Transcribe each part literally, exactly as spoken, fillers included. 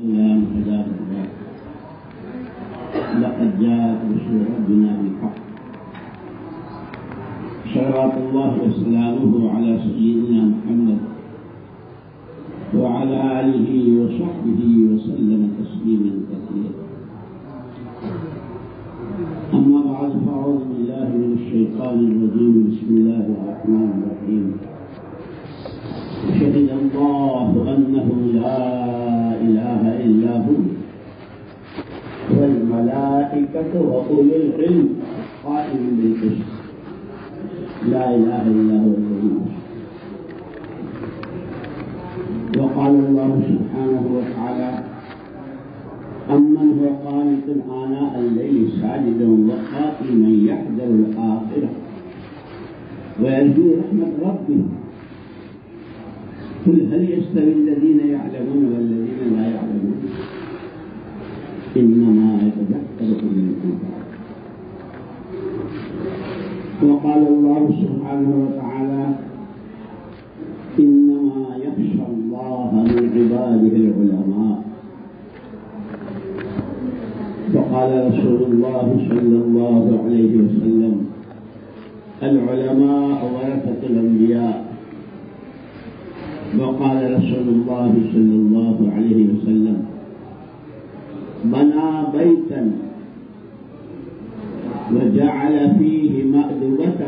لقد جاءت رسل ربنا بالحق صلوات الله وسلامه على سيدنا محمد وعلى آله وصحبه وسلم تسليما كثيرا. أما بعد فأعوذ بالله من الشيطان الرجيم. بسم الله الرحمن الرحيم. شهد الله أنه لا إله إلا هو والملائكة وأولو العلم قائما بالقسط لا إله إلا هو الذي. وقال الله سبحانه وتعالى أمن هو قانت آناء الليل ساجدا وقائما يحذر الآخرة ويرجو رحمة ربه قل هل يستوي الذين يعلمون والذين لا يعلمون إنما يتذكر أولو الألباب. وقال الله سبحانه وتعالى إنما يخشى الله من عباده العلماء. وقال رسول الله صلى الله عليه وسلم العلماء ورثة الأنبياء. وقال رسول الله صلى الله عليه وسلم بنى بيتا وجعل فيه مأدبة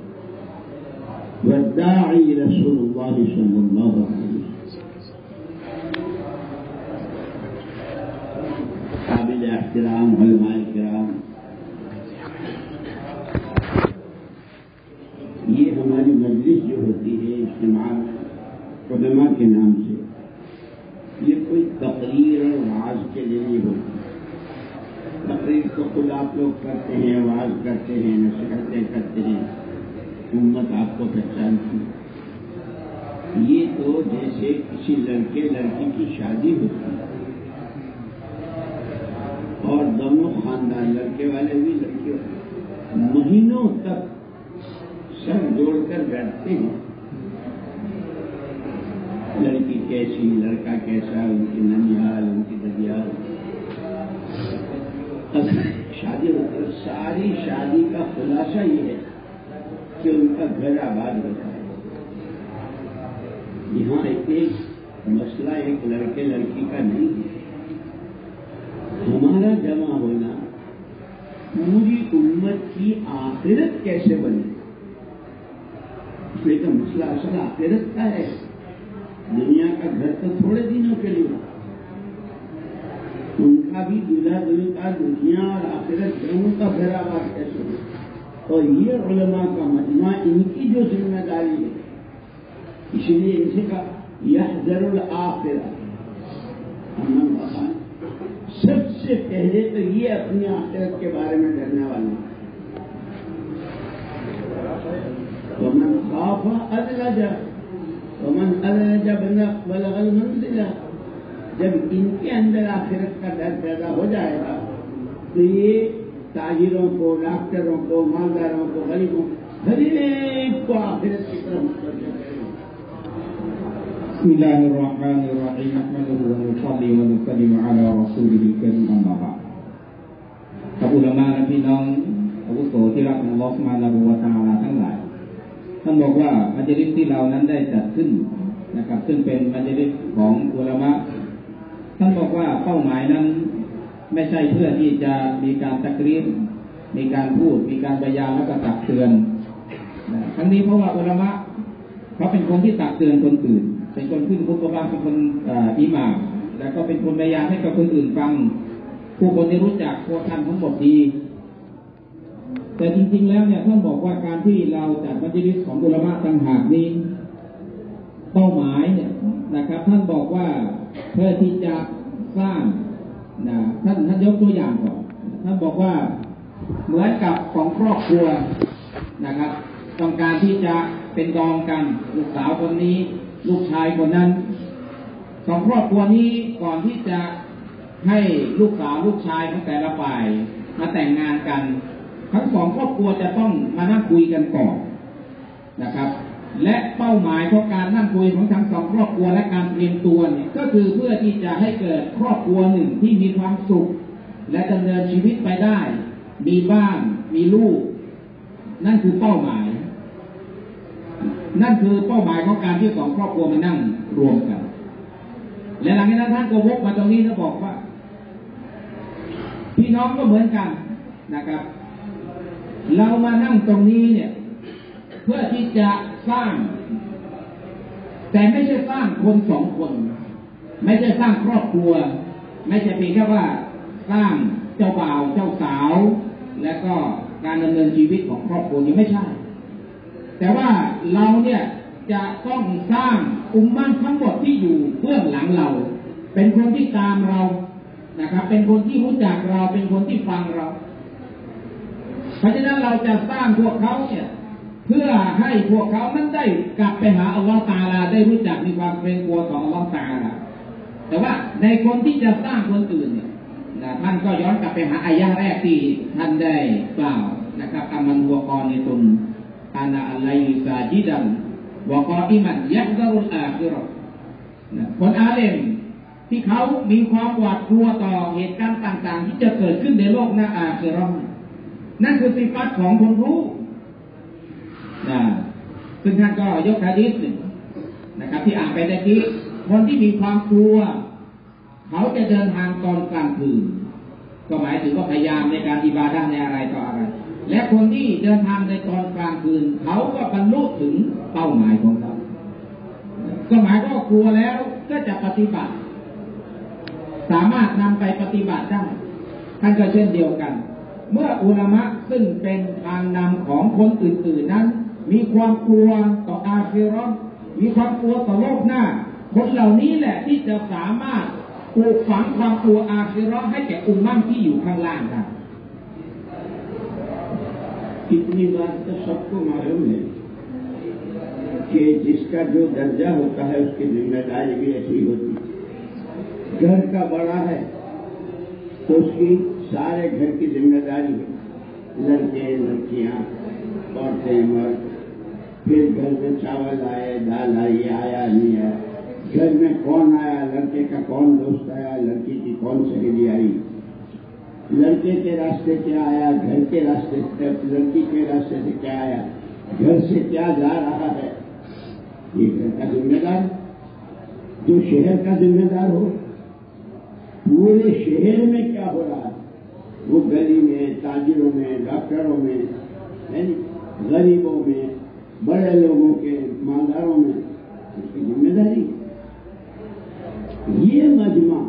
والداعي رسول الله صلى الله عليه وسلم. قابل احترام علماء کرام، یہ ہماری مجلس جو ہوتی ہے اجتماع علماء کے نام سے، یہ کوئی تقریر اور وعظ کے لیے نہیں ہوتی. تقریر تو خود آپ لوگ کرتے ہیں، وعظ کرتے ہیں، نصیحتیں کرتے ہیں، امت آپ کو پہچانتی ہے. یہ تو جیسے کسی لڑکے لڑکی کی شادی ہوتی ہے اور دونوں خاندان، لڑکے والے بھی لڑکے والے مہینوں تک سر جوڑ کر بیٹھتے ہیں. لڑکی کیسی، لڑکا کیسا، ان کی ننیال، ان کی ددیال. شادی ہوتی ہے، ساری شادی کا خلاصہ یہ ہے کہ ان کا گھر آباد ہوتا ہے. یہاں ایک مسئلہ ایک لڑکے لڑکی کا نہیں ہے. ہمارا جمع ہونا پوری امت کی آخرت کیسے بنے، اس لیے تو مسئلہ اصل آخرت کا ہے. دنیا کا گھر تو تھوڑے دنوں کے لیے، ان کا بھی دلہا دل کا دنیا اور آخرت دونوں کا گھر آباد کیسے ہو. اور یہ علماء کا مجمع ان کی جو ذمہ داری ہے، اس لیے ان سے کہا یحذر الآخرہ. امن بخان سب سے پہلے تو یہ اپنی آخرت کے بارے میں ڈرنے والے. ومن خاف ادلج ومن ادلج بلغ المنزلہ. جب ان کے اندر آخرت کا ڈر پیدا ہو جائے گا تو یہ تاجروں کو، ڈاکٹروں کو، مالداروں کو، غریبوں ہر ایک کو آخرت کی طرف متوجہ کرے گا. بسم الله الرحمن الرحيم. نحمده ونصلي ونسلم على رسوله الكريم. أما بعد. ท่านอุลามะและพี่น้องอาวุโสที่รักของอัลเลาะห์ซุบฮานะฮูวะตะอาลาทั้งหลาย ท่านบอกว่ามัจลิสที่เรานั้นได้จัดขึ้นนะครับซึ่งเป็นมัจลิสของอุลามะท่านบอกว่าเป้าหมายนั้นไม่ใช่เพื่อที่จะมีการตักรีรมีการพูดมีการบรรยายแล้วก็ตักเตือนทั้งนี้เพราะว่าอุลามะเขาเป็นคนที่ตักเตือนคนอื่น เป็นคนขึ้นคุตบะห์เป็นคนอิหม่ามแล้วก็เป็นคนบรรยายให้กับคนอื่นฟังผู้คนที่รู้จักพวกท่านทั้งหมดดีแต่จริงๆแล้วเนี่ยท่านบอกว่าการที่เราจัดมัจลิสของอุลามะต่างหากนี้เป้าหมายเนี่ยนะครับท่านบอกว่าเพื่อที่จะสร้างนะท่านท่านยกตัวอย่างก่อนท่านบอกว่าเหมือนกับของครอบครัวนะครับต้องการที่จะเป็นกองกันลูกสาวคนนี้ลูกชายคนนั้นสองครอบครัวนี้ก่อนที่จะให้ลูกสาวลูกชายของแต่ละฝ่ายมาแต่งงานกันทั้งสองครอบครัวจะต้องมานั่งคุยกันก่อนนะครับและเป้าหมายของการนั่งคุยของทั้งสองครอบครัวและการเตรียมตัวเนี่ยก็คือเพื่อที่จะให้เกิดครอบครัวหนึ่งที่มีความสุขและดำเนินชีวิตไปได้มีบ้านมีลูกนั่นคือเป้าหมายนั่นคือเป้าหมายของการที่สองครอบครัวมานั่งรวมกันและหลังจากนั้นท่านก็วกมาตรงนี้แล้วบอกว่าพี่น้องก็เหมือนกันนะครับเรามานั่งตรงนี้เนี่ยเพื่อที่จะสร้างแต่ไม่ใช่สร้างคนสองคนไม่ใช่สร้างครอบครัวไม่ใช่เพียงแค่ว่าสร้างเจ้าบ่าวเจ้าสาวและก็การดำเนินชีวิตของครอบครัวนี้ไม่ใช่แต่ว่าเราเนี่ยจะต้องสร้างอุมมะห์ทั้งหมดที่อยู่เบื้องหลังเราเป็นคนที่ตามเรานะครับเป็นคนที่รู้จักเราเป็นคนที่ฟังเราเพราะฉะนั้นเราจะสร้างพวกเขาเนี่ยเพื่อให้พวกเขานั้นได้กลับไปหาอัลลอฮฺตะอาลาได้รู้จักมีความเกรงกลัวต่ออัลลอฮฺตะอาลาแต่ว่าในคนที่จะสร้างคนอื่นเนี่ยนะท่านก็ย้อนกลับไปหาอายะห์แรกที่ท่านได้กล่าวนะครับอามันวะกอนิตุนอานาอัลไลฮิซาจิดันวะกออิมันยักซารุลอาคิเราะห์คนอาเลมที่เขามีความหวาดกลัวต่อเหตุการณ์ต่างๆที่จะเกิดขึ้นในโลกหน้าอาคิเราะห์นั่นคือสิฟัตของคนรู้นะซึ่งท่านก็ยกหะดีษหนึ่งนะครับที่อ่านไปตะกี้คนที่มีความกลัวเขาจะเดินทางตอนกลางคืนก็หมายถึงว่าพยายามในการอิบาดะห์ในอะไรต่ออะไรและคนที่เดินทางในตอนกลางคืนเขาก็บรรลุถึงเป้าหมายของเขาก็หมายก็กลัวแล้วก็จะปฏิบัติสามารถนำไปปฏิบัติได้ท่านก็เช่นเดียวกันเมื่ออุลามะซึ่งเป็นทางนำของคนอื่นๆนั้นมีความกลัวต่ออาคิเราะห์มีความกลัวต่อโลกหน้าคนเหล่านี้แหละที่จะสามารถปลูกฝังความกลัวอาคิเราะห์ให้แก่อุมมะห์ที่อยู่ข้างล่างได้ इतनी बात तो सबको मालूम है कि जिसका जो दर्जा होता है उसकी जिम्मेदारी भी ऐसी होती है। घर का बड़ा है तो उसकी सारे घर की जिम्मेदारी है, लड़के लड़कियां औरतें मर्द, फिर घर में चावल आए दाल आई आया नहीं आया, घर में कौन आया, लड़के का कौन दोस्त आया, लड़की की कौन सहेली आई, लड़के के रास्ते क्या आया, घर के रास्ते से, लड़की के रास्ते से क्या आया, घर से क्या जा रहा है, ये घर का जिम्मेदार। जो शहर का जिम्मेदार हो पूरे शहर में क्या हो रहा है, वो गली में, ताजिरों में, डॉक्टरों में, गरीबों में, बड़े लोगों के मालदारों में, उसकी जिम्मेदारी। ये मजमा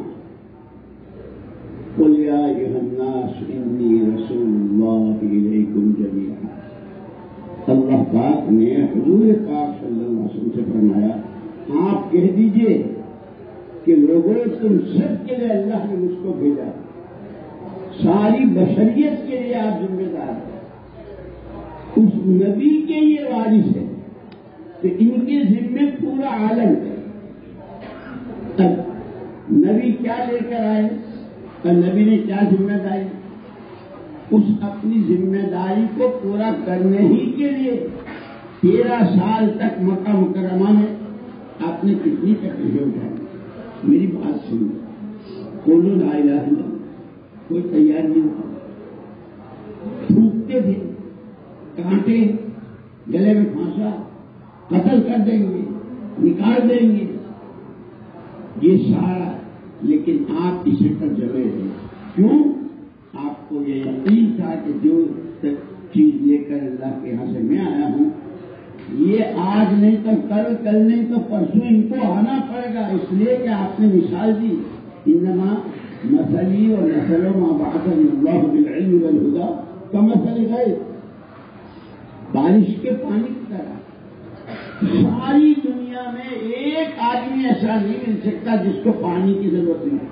कुल या अय्युहन्नास इन्नी रसूलुल्लाह इलैकुम जमीअन, अल्लाह पाक ने हुजूर पाक सल्लल्लाहु अलैहि वसल्लम से फरमाया आप कह दीजिए कि लोगों तुम सब के लिए अल्लाह ने मुझको भेजा, सारी बशरियत के लिए आप जिम्मेदार हैं। उस नबी के ये वारिस है तो इनके जिम्मे पूरा आलम है। तब नबी क्या लेकर आए और नबी ने क्या जिम्मेदारी, उस अपनी जिम्मेदारी को पूरा करने ही के लिए तेरह साल तक मक्का मुकर्रमा में आपने कितनी तकलीफें उठाई। मेरी बात सुनो, बोलो ला इलाहा इल्लल्लाह, कोई तैयार नहीं होता, थूकते थे, कांटे गले में फांसा, कत्ल कर देंगे, निकाल देंगे, ये सारा, लेकिन आप इसे पर जमे रहे। क्यों? आपको ये यकीन था कि जो चीज लेकर अल्लाह के यहाँ से मैं आया हूँ ये आज नहीं तो कल, कल नहीं तो परसों इनको आना पड़ेगा, इसलिए कि आपने मिसाल दी इन्नमा मसली और नसलों माँ बाअसनी अल्लाहु बिल इल्म वल हुदा कमसल गैस, बारिश के पानी की तरह सारी दुनिया में एक आदमी ऐसा नहीं मिल सकता जिसको पानी की जरूरत नहीं।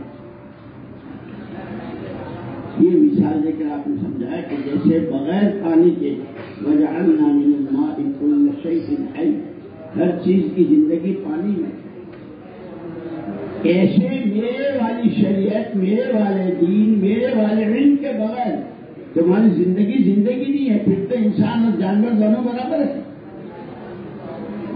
ये मिसाल देकर आपने समझाया कि जैसे बगैर पानी के वजअलना मिनल माइ कुल्ल शैइन हय, हर चीज की जिंदगी पानी में, ऐसे मेरे वाली शरीयत, मेरे वाले दीन, मेरे वाले इल्म के बगैर तुम्हारी जिंदगी जिंदगी नहीं है, फिर तो इंसान और जानवर दोनों बराबर है।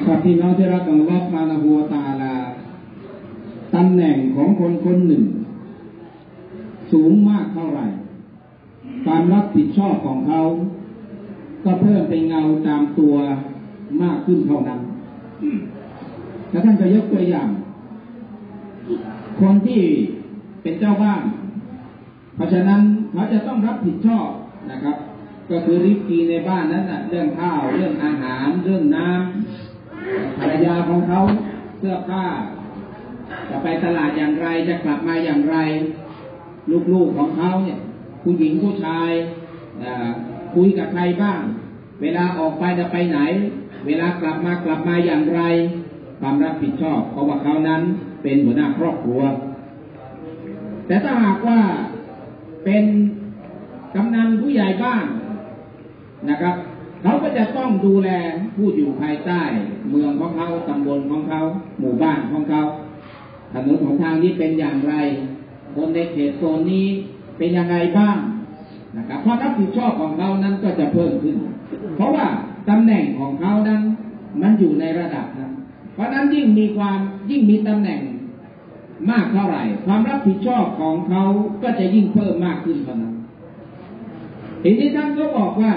ครับพี่น้องที่รักของอัลเลาะห์ซุบฮานะฮูวะตะอาลาตำแหน่งของคนคนหนึ่งสูงมากเท่าไหร่ความรับผิดชอบของเขาก็เพิ่มเป็นเงาตามตัวมากขึ้นเท่านั้นแล้วท่านจะยกตัวอย่างคนที่เป็นเจ้าบ้านเพราะฉะนั้นเขาจะต้องรับผิดชอบนะครับก็คือริสกีในบ้านนั้นนะเรื่องข้าวเรื่องอาหารเรื่องน้ำภรรยาของเขาเสื้อผ้าจะไปตลาดอย่างไรจะกลับมาอย่างไรลูกๆของเขาเนี่ยผู้หญิงผู้ชายคุยกับใครบ้างเวลาออกไปจะไปไหนเวลากลับมากลับมาอย่างไรความรับผิดชอบเพราะว่าเขานั้นเป็นหัวหน้าครอบครัวแต่ถ้าหากว่าเป็นกำนันผู้ใหญ่บ้านนะครับเขาก็จะต้องดูแลผู้อยู่ภายใต้เมืองของเขาตำบลของเขาหมู่บ้านของเขาถนนของทางนี้เป็นอย่างไรคนในเขตโซนนี้เป็นยังไงบ้างนะครับความรับผิดชอบของเขานั้นก็จะเพิ่มขึ้นเพราะว่าตำแหน่งของเขานั้นมันอยู่ในระดับนั้นเพราะนั้นยิ่งมีความยิ่งมีตำแหน่งมากเท่าไหร่ความรับผิดชอบของเขาก็จะยิ่งเพิ่มมากขึ้นเท่านั้นทีนี้ท่านก็บอกว่า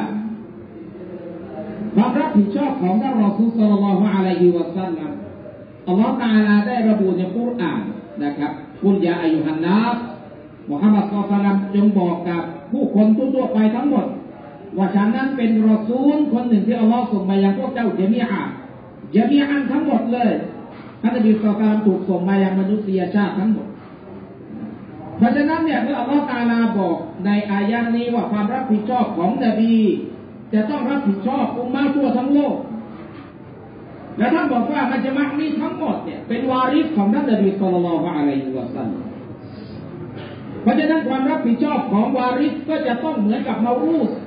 ความรับผิดชอบของท่านรอซูล ศ็อลลัลลอฮุอะลัยฮิวะซัลลัมอัลเลาะห์ตะอาลาได้ระบุในกุรอานนะครับกุลยาอัยยูฮันนัสมุฮัมมัด ศ็อลลัลลอฮุอะลัยฮิวะซัลลัมจงบอกกับผู้คนทั่วไปทั้งหมดว่าฉันนั้นเป็นรอซูลคนหนึ่งที่อัลเลาะห์ส่งมายังพวกเจ้าญะมีอะห์ญะมีอะห์ทั้งหมดเลยท่านนบีศ็อลลัลลอฮุอะลัยฮิวะซัลลัมถูกส่งมายังมนุษยชาติทั้งหมดเพราะฉะนั้นเนี่ยเมื่ออัลเลาะห์ตะอาลาบอกในอายะห์นี้ว่าความรับผิดชอบของนบีจะต้องรับผิดชอบอุมมะห์ทั่วทั้งโลกและท่านบอกว่ามัจมะห์นี้ทั้งหมดเนี่ยเป็นวาริสของท่านนบีศ็อลลัลลอฮุอะลัยฮิวะซัลลัมเพราะฉะนั้นความรับผิดชอบของวาริสก็จะต้องเหมือนกับเมารูส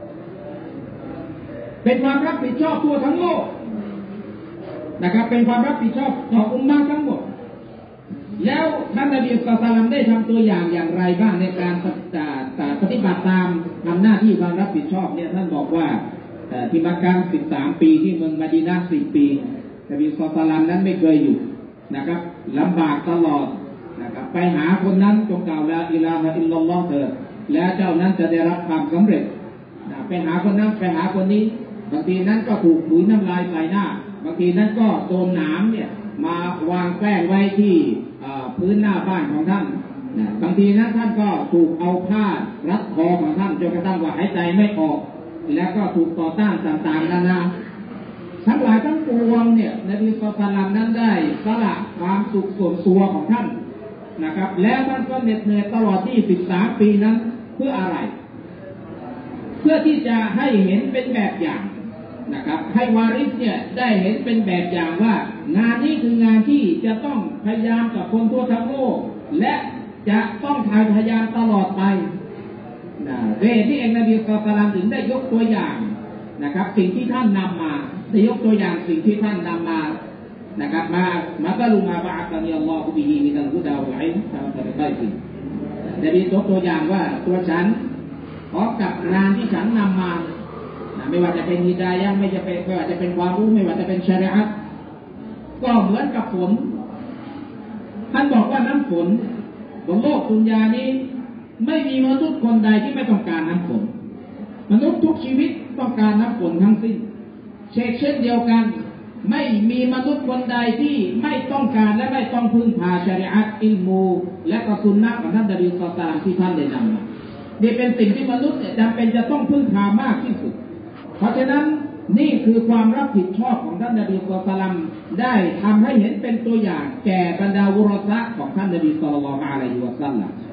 เป็นความรับผิดชอบทั่วทั้งโลกนะครับเป็นความรับผิดชอบของอุมมะห์ทั้งหมดแล้วท่านนบีศ็อลลัลลอฮุอะลัยฮิวะซัลลัมได้ทำตัวอย่างอย่างไรบ้างในการปฏิบัติตามทำหน้าที่ความรับผิดชอบเนี่ยท่านบอกว่าที่มักกะฮ์สิบสามปีที่เมืองมะดีนะห์สิบปีนบีศ็อลลัลลอฮุอะลัยฮิวะซัลลัมนั้นไม่เคยหยุดนะครับลำบากตลอดนะครับไปหาคนนั้นจงกล่าวลาอิลาฮะอิลลัลลอฮ์เถิดและเจ้านั้นจะได้รับความสำเร็จไปหาคนนั้นไปหาคนนี้บางทีนั้นก็ถูกถุยน้ำลายใส่หน้าบางทีนั้นก็โดนหนามเนี่ยมาวางแป้งไว้ที่พื้นหน้าบ้านของท่านบางทีนั้นท่านก็ถูกเอาผ้ารัดคอของท่านจนกระทั่งว่าหายใจไม่ออกแล้วก็ถูกต่อต้านต่างๆนานาทั้งหลายทั้งปวงเนี่ยนบีศ็อลลัลลอฮุอะลัยฮิวะซัลลัมนั้นได้สละความสุขส่วนตัวของท่านนะครับแล้วท่านก็เหน็ดเหนื่อยตลอดที่สิบสามปีนั้นเพื่ออะไรเพื่อที่จะให้เห็นเป็นแบบอย่างนะครับให้วาริสเนี่ยได้เห็นเป็นแบบอย่างว่างานนี้คืองานที่จะต้องพยายามกับคนทั่วทั้งโลกและจะต้องพยายามตลอดไปนะเรื่องที่เองนบีศ็อลลัลลอฮุอะลัยฮิวะซัลลัมถึงได้ยกตัวอย่างนะครับสิ่งที่ท่านนำมาได้ยกตัวอย่างสิ่งที่ท่านนำมานะครับมามาตะลุมาบะอะตะนีอัลลอฮุบิฮิมินัลฮุดาวัลอิลม์ตามตะไคร่นบียกตัวอย่างว่าตัวฉันพร้อมกับงานที่ฉันนำมาไม่ว่าจะเป็นฮิดายะห์ไม่จะเป็นไม่ว่าจะเป็นความรู้ไม่ว่าจะเป็นชะรีอะห์ก็เหมือนกับฝนท่านบอกว่าน้ำฝนบนโลกดุนยานี้ไม่มีมนุษย์คนใดที่ไม่ต้องการน้ำฝนมนุษย์ทุกชีวิตต้องการน้ำฝนทั้งสิ้นเช่นเช่นเดียวกันไม่มีมนุษย์คนใดที่ไม่ต้องการและไม่ต้องพึ่งพาชะรีอะห์อิลมูและก็ซุนนะห์ของท่านนบีศ็อลลัลลอฮุอะลัยฮิวะซัลลัมที่ท่านได้นำมานี่เป็นสิ่งที่มนุษย์เนี่ยจำเป็นจะต้องพึ่งพามากที่สุดเพราะฉะนั้นนี่คือความรับผิดชอบของท่านนบีศ็อลลัลลอฮุอะลัยฮิวะซัลลัมได้ทำให้เห็นเป็นตัวอย่างแก่บรรดาวุรษะของท่านนบีศ็อลลัลลอฮุอะลัยฮิวะซัลลัม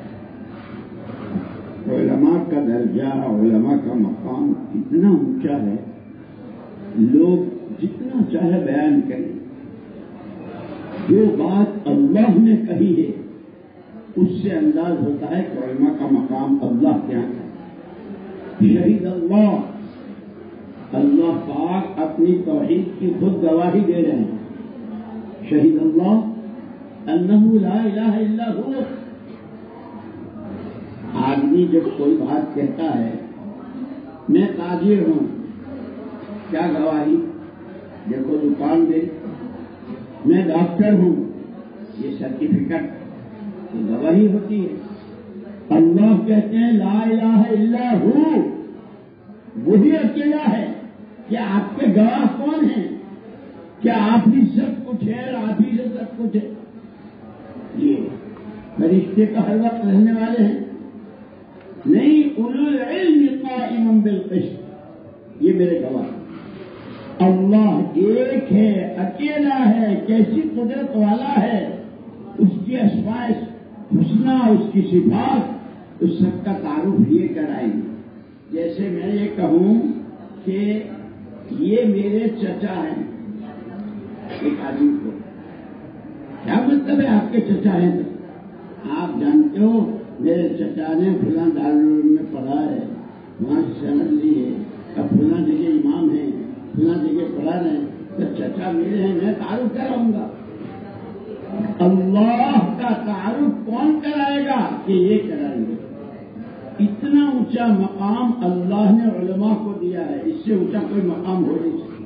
उलमा का दर्जा उलमा का मकाम इतना ऊंचा है लोग जितना चाहे बयान करें जो बात अल्लाह ने कही है उससे अंदाज होता है कि उलमा का मकाम अल्लाह के यहाँ है शहीद अल्लाह अल्लाह पाक अपनी तौहीद की खुद गवाही दे रहे हैं शहीद अल्लाह अन्नहु ला इलाहा इल्ला हु आदमी जब कोई बात कहता है मैं ताजिर हूं क्या गवाही देखो दुकान में मैं डॉक्टर हूं, ये सर्टिफिकेट तो दवा ही होती है। अल्लाह कहते हैं ला इलाहा इल्ला हू, वही अकेला है। क्या आपके गवाह कौन है? क्या आप ही सब कुछ है और आप ही से सब कुछ है? ये फरिश्ते का हर वक्त रहने वाले हैं नहीं। उलुल इल्म काइमन बिल क़िस्त, ये मेरे गवाह। अल्लाह एक है, अकेला है, कैसी कुदरत वाला है, उसकी अस्माए हुस्ना, उसकी सिफात, उस सबका तारुफ ये कराएंगे। जैसे मैं ये कहूं कि ये मेरे चचा हैं, एक आदमी को क्या मतलब है आपके चचा हैं? तो आप जानते हो मेरे चचा ने फुला दारुल में पढ़ा है, वहां से सनद ली है, अब फुला जगह इमाम है, फुला जगह पढ़ा रहे हैं, तो चचा मेरे हैं, मैं तारुफ कराऊंगा। अल्लाह का तारुफ कौन कराएगा? कि ये कराएंगे। इतना ऊंचा मकाम अल्लाह ने उलमा को दिया है, इससे ऊंचा कोई मकाम हो नहीं सकता।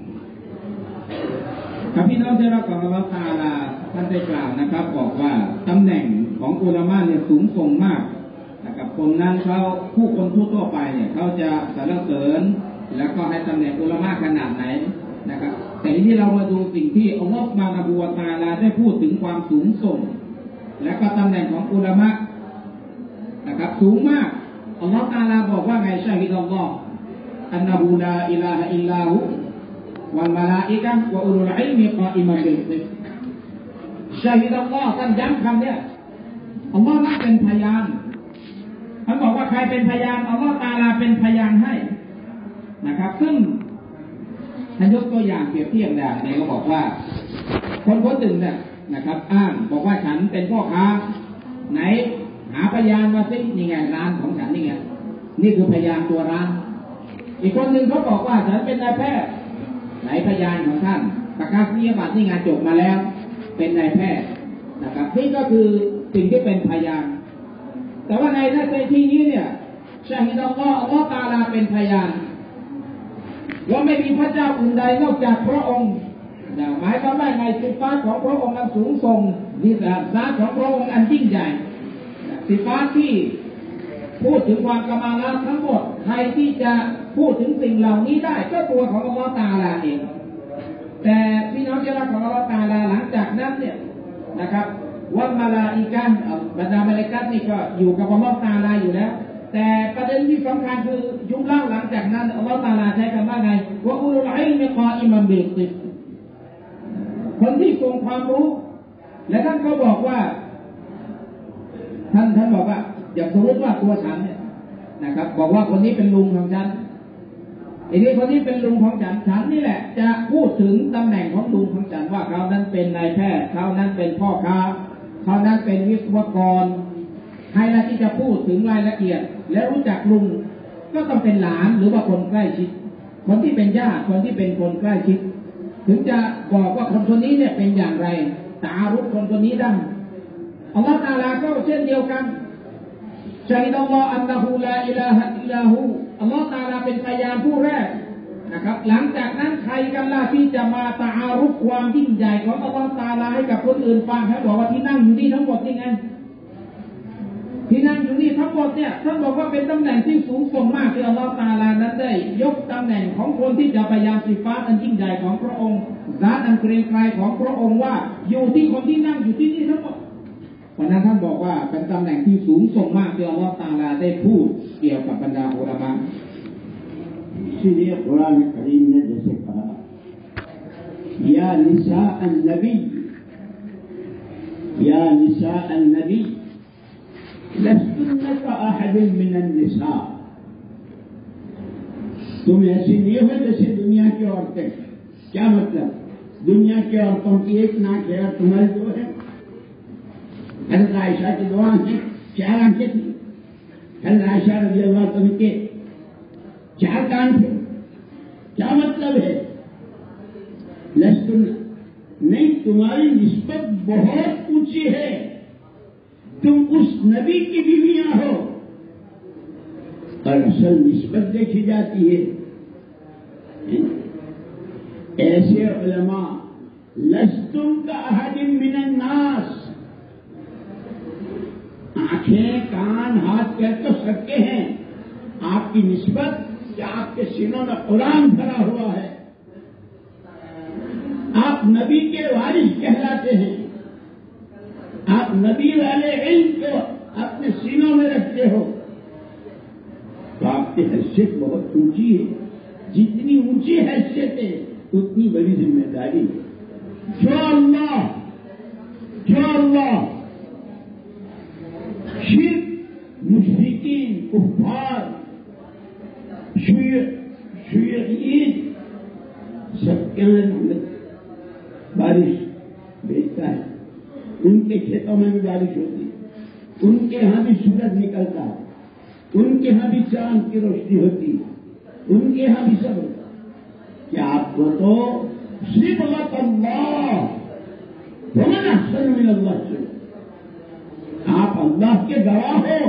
ครับพี่น้องที่รักของอัลเลาะห์ตะอาลาท่านได้กล่าวนะครับบอกว่าตำแหน่งของอุลามะเนี่ยสูงส่งมากนะครับคนนั้นเขาผู้คนทั่วๆไปเนี่ยเขาจะสรรเสริญแล้วก็ให้ตำแหน่งอุลามะขนาดไหนนะครับแต่ทีนี้เรามาดูสิ่งที่อัลเลาะห์ซุบฮานะฮูวะตะอาลาได้พูดถึงความสูงส่งและก็ตำแหน่งของอุลามะนะครับสูงมากอัลเลาะห์ตะอาลาบอกว่าไงชาฮิดัลลอฮ์อันนะฮูลาอิลาฮะอิลลาฮูวัลมะลาอิกะฮ์วะอุลุลอิลมิกออิมับิลกิสต์ชาฮิดัลลอฮ์ท่านย้ำคำนี้อัลเลาะห์นั้นเป็นพยานท่านบอกว่าใครเป็นพยานอัลเลาะห์ตะอาลาเป็นพยานให้นะครับซึ่งท่านยกตัวอย่างเปรียบเทียบอย่างนี้ก็บอกว่าคนคนหนึ่งเนี่ยนะครับอ้างบอกว่าฉันเป็นพ่อค้าไหนหาพยานมาสินี่ไงร้านของฉันนี่ไงนี่คือพยานตัวร้านอีกคนหนึ่งเขาบอกว่าฉันเป็นนายแพทย์ไหนพยานของท่านประกาศนียบัตรนี่งานจบมาแล้วเป็นนายแพทย์นะครับนี่ก็คือสิ่งที่เป็นพยานแต่ว่าในในที่นี้เนี่ยชาฮิดัลลอฮ์อัลเลาะห์ตะอาลาเป็นพยานว่าไม่มีพระเจ้าอื่นใดนอกจากพระองค์หมายความว่าในสิฟาตของพระองค์นั้นสูงส่งนิสัยของพระองค์อันยิ่งใหญ่สิฟาตที่พูดถึงความกำมาลาทั้งหมดใครที่จะพูดถึงสิ่งเหล่านี้ได้ก็ตัวของอัลเลาะห์ตะอาลาเองแต่พี่น้องที่รักของอัลเลาะห์ตะอาลาหลังจากนั้นเนี่ยนะครับวัลมะลาอิกะฮ์บรรดามะลาอิกะฮ์นี่ก็อยู่กับอัลเลาะห์ตะอาลาอยู่แล้วแต่ประเด็นที่สำคัญคือยุคเล่าหลังจากนั้นอัลเลาะห์ตะอาลาใช้คำว่าไงวะอุลุลอิลมิกออิมัมบิลกิสต์คนที่ทรงความรู้และท่านก็บอกว่าท่านท่านบอกว่าอย่างสมมติว่าตัวฉันเนี่ยนะครับบอกว่าคนนี้เป็นลุงของฉันไอ้นี่คนนี้เป็นลุงของฉันฉันนี่แหละจะพูดถึงตำแหน่งของลุงของฉันว่าเขานั้นเป็นนายแพทย์เขานั้นเป็นพ่อค้าเขานั้นเป็นวิศวกรใครละที่จะพูดถึงรายละเอียดและรู้จักลุงก็ต้องเป็นหลานหรือว่าคนใกล้ชิดคนที่เป็นญาติคนที่เป็นคนใกล้ชิดถึงจะบอกว่าคนคนนี้เนี่ยเป็นอย่างไรตารุคนคนนี้ได้อัลเลาะห์ตะอาลาก็เช่นเดียวกันชาฮิดัลลอฮ์อันนะฮูลาอิลาฮะอิลลาฮูอัลเลาะห์ตะอาลาเป็นพยานผู้แรกนะครับหลังจากนั้นใครกันล่ะที่จะมาตะอารุฟความยิ่งใหญ่ของอัลเลาะห์ตะอาลาให้กับคนอื่นฟังให้บอกว่าที่นั่งอยู่นี่ทั้งหมดนี่ไงที่นั่งอยู่นี่ทั้งหมดเนี่ยท่านบอกว่าเป็นตำแหน่งที่สูงส่งมากที่อัลเลาะห์ตะอาลานั้นได้ยกตำแหน่งของคนที่จะพยายามสิฟาตอันยิ่งใหญ่ของพระองค์ซาตอันเกรียงไกรของพระองค์ว่าอยู่ที่คนที่นั่งอยู่ที่นี่ทั้งหมดเพราะนั้นท่านบอกว่าเป็นตำแหน่งที่สูงส่งมากที่อัลเลาะห์ตะอาลาได้พูดเกี่ยวกับบรรดาอุลามะห์ इसीलिए कुरान करीम ने जैसे कहा या निसा अन्नबी या निसा अन्नबी लस्तुन्ना कअहदिन मिनन निसा तुम ऐसी नहीं हो जैसे दुनिया की औरतें क्या मतलब दुनिया की औरतों की एक नाक है और तुम्हारी दो है हज़रत आयशा की दो आंखें चार आंखें थी हज़रत आयशा रज़ियल्लाहु अन्हा के चार कान थे क्या मतलब है लस्तुन नहीं तुम्हारी निस्बत बहुत ऊंची है तुम उस नबी की बीवियां हो और असल निस्बत देखी जाती है ایسے علماء لستم کا احد من الناس، آنکھیں کان ہاتھ پیر تو سکتے ہیں، آپ کی نسبت کہ آپ کے سینوں میں قرآن بھرا ہوا ہے، آپ نبی کے وارث کہلاتے ہیں، آپ نبی والے علم کو اپنے سینوں میں رکھتے ہو، تو آپ کی حیثیت بہت اونچی ہے۔ جتنی اونچی حیثیت ہے اتنی بڑی ذمہ داری ہے۔ جو اللہ جو اللہ شرک، مشرکین، کفار، شیعین سب کے رحمت بارش بھیجتا ہے، ان کے کھیتوں میں بھی بارش ہوتی ہے، ان کے ہاں بھی سورج نکلتا ہے، ان کے ہاں بھی چاند کی روشنی ہوتی ہے، ان کے ہاں بھی سب ہوتا ہے۔ کہ آپ کو تو صبغۃ اللہ ومن احسن من اللہ سے، آپ اللہ کے گواہ ہو،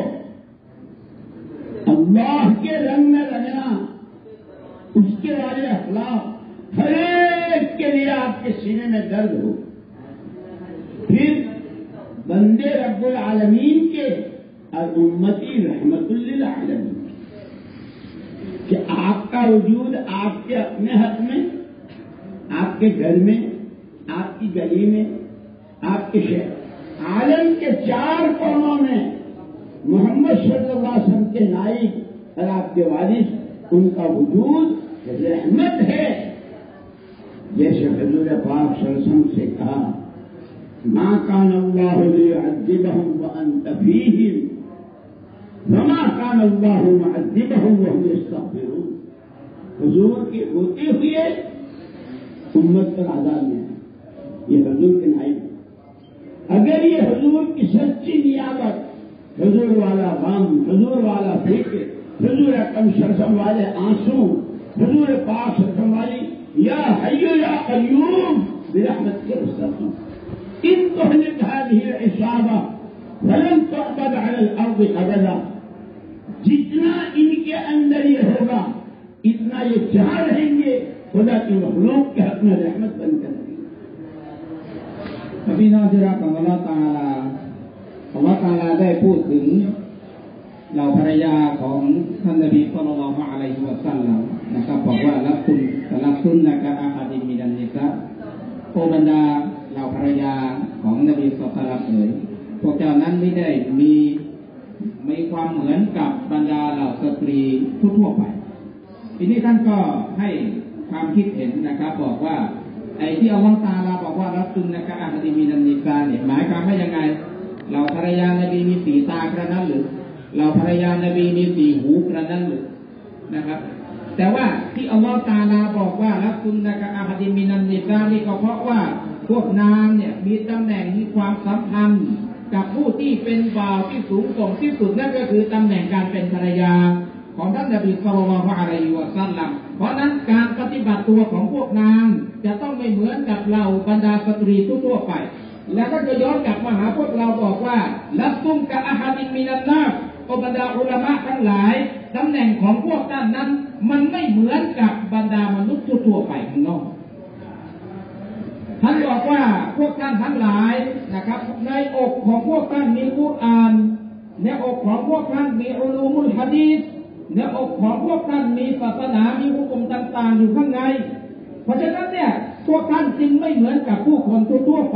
اللہ کے رنگ میں رہنا، اس کے والے اخلاق ہر ایک کے لیے آپ کے سینے میں درد ہو۔ پھر بندے رب العالمین کے اور امتی رحمت للعالمین، کہ آپ کا وجود آپ کے اپنے حق میں، آپ کے گھر میں، آپ کی گلی میں، آپ کے شہر، عالم کے چار قوموں میں محمد صلی اللہ علیہ وسلم کے نائب اور آپ کے وارث، ان کا وجود رحمت ہے۔ جیسے حضور پاک صلی اللہ علیہ وسلم سے کہا، ما کان اللہ لیعذبہم وانت فیہم وما کان اللہ معذبہم وہم یستغفرون۔ حضور کے ہوتے ہوئے امت پر عذاب میں ہے، یہ حضور کے نائب۔ اگر یہ حضور کی سچی نیابت، حضور والا غم، حضور والا فکر، حضور اکرم صلی اللہ علیہ وسلم والے آنسو، حضور پاک صلی اللہ علیہ وسلم والی یا حی یا قیوم برحمت کے استغفر، ان تهلك هذه العصابة فلن تعبد على الارض ابدا، جتنا ان کے اندر یہ ہوگا اتنا یہ چاہ رہیں گے خدا کی مخلوق کے حق میں رحمت بن کر۔ พี่น้องที่รักของอัลเลาะห์ตะอาลาอัลเลาะห์ตะอาลาได้พูดถึงเหล่าภรรยาของท่านนบีศ็อลลัลลอฮุอะลัยฮิวะซัลลัมนะครับบอกว่าลักคุณลักคุณนะกะอาฮัดิมินันนิสาโอบรรดาเหล่าภรรยาของนบีศ็อลลัลลอฮุอะลัยฮิวะซัลลัมเอ๋ยพวกเจ้านั้นไม่ได้มีมีความเหมือนกับบรรดาเหล่าสตรีทั่วๆไปทีนี้ท่านก็ให้ความคิดเห็นนะครับบอกว่าไอ้ที่อัลเลาะห์ตะอาลาบอกว่ารัสซุนนะกะอะฮดิมินันนิสาเนี่ยหมายความว่ายังไงเราภรรยานบีมีสีตากระนั้นหรือเราภรรยานบีมีสีหูกระนั้นหรือนะครับแต่ว่าที่อัลเลาะห์ตะอาลาบอกว่ารัสซุนนะกะอะฮดิมินันนิสานี่ก็เพราะว่าพวกนางเนี่ยมีตำแหน่งมีความสัมพันธ์กับผู้ที่เป็นบ่าวที่สูงส่งที่สุดนั่นก็คือตำแหน่งการเป็นภรรยาของท่านนบีศ็อลลัลลอฮุอะลัยฮิวะซัลลัมเพราะนั้นการปฏิบัติตัวของพวกนางจะต้องไม่เหมือนกับเหล่าบรรดาสตรีทั่วไปแล้วก็จะย้อนกลับมาหาพวกเราบอกว่าลัสซุมกะอะฮัดิมินันนาสบรรดาอุลามะทั้งหลายตำแหน่งของพวกท่านนั้นมันไม่เหมือนกับบรรดามนุษย์ทั่วไปข้างนอกท่านบอกว่าพวกท่านทั้งหลายนะครับในอกของพวกท่านมีกุรอานในอกของพวกท่านมีอุลูมุลหะดีษในอกของพวกท่านมีศาสนามีหุกุมต่างๆอยู่ข้างในเพราะฉะนั้นเนี่ยพวกท่านจึงไม่เหมือนกับผู้คนทั่วๆไป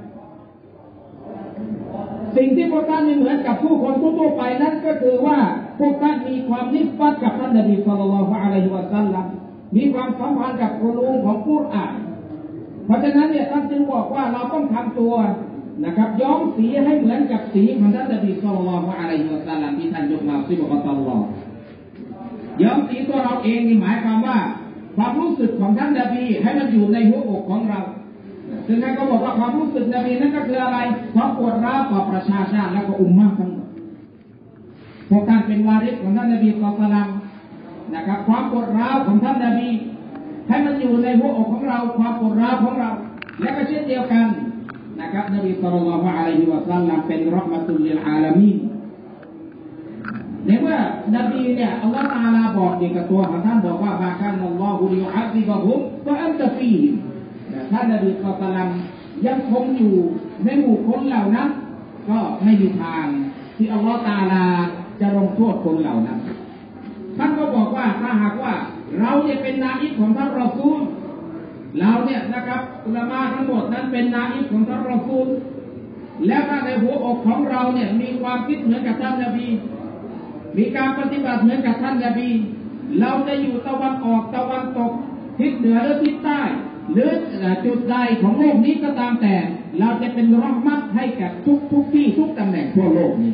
สิ่งที่พวกท่านไม่เหมือนกับผู้คนทั่วๆไปนั้นก็คือว่าพวกท่านมีความนิสบัตกับท่านนบีศ็อลลัลลอฮุอะลัยฮิวะซัลลัมมีความสัมพันธ์กับอุลูมของกุรอานเพราะฉะนั้นเนี่ยท่านจึงบอกว่าเราต้องทำตัวนะครับย้อมสีให้เหมือนกับสีของท่านนบีศ็อลลัลลอฮุอะลัยฮิวะซัลลัมที่ท่านยกมาซิบะกะตัลลอฮ์ย้อมสีตัวเราเองนี่หมายความว่าความรู้สึกของท่านนบีให้มันอยู่ในหัวอกของเราซึ่งท่านก็บอกว่าความรู้สึกนบีนั่นก็คืออะไรความปวดร้าวต่อประชาชาติและก็อุมมะห์ทั้งหมดพวกท่านเป็นวาริสของท่านนบีศ็อลลัลลอฮุอะลัยฮิวะซัลลัมนะครับความปวดร้าวของท่านนบีให้มันอยู่ในหัวอกของเราความปวดร้าวของเราและก็เช่นเดียวกันนะครับนบีศ็อลลัลลอฮุอะลัยฮิวะซัลลัมเป็นเราะห์มะตุลลิลอาลามีนในเมื่อนบีเนี่ยอัลลอฮฺตะอาลาบอกเกี่ยวกับตัวของท่านบอกว่าบาคันอัลลอฮฺลิยุฮัดซิบะฮุมวะอันตะฟีฮิมท่านนบีศ็อลลัลลอฮุอะลัยฮิวะซัลลัมยังคงอยู่ในหมู่คนเหล่านั้นก็ไม่มีทางที่อัลลอฮฺตะอาลาจะลงโทษคนเหล่านั้นท่านก็บอกว่าถ้าหากว่าเราเนี่ยเป็นนาอิบของท่านรอซูลเราเนี่ยนะครับอุลามะทั้งหมดนั้นเป็นนาอิบของท่านรอซูลแล้วถ้าในหัวอกของเราเนี่ยมีความคิดเหมือนกับท่านนบีมีการปฏิบัติเหมือนกับท่านนบีเราจะอยู่ตะวันออกตะวันตกทิศเหนือหรือทิศใต้หรือจุดใดของโลกนี้ก็ตามแต่เราจะเป็นรหมัตให้กับทุกทุกที่ทุกตำแหน่งทั่วโลกนี้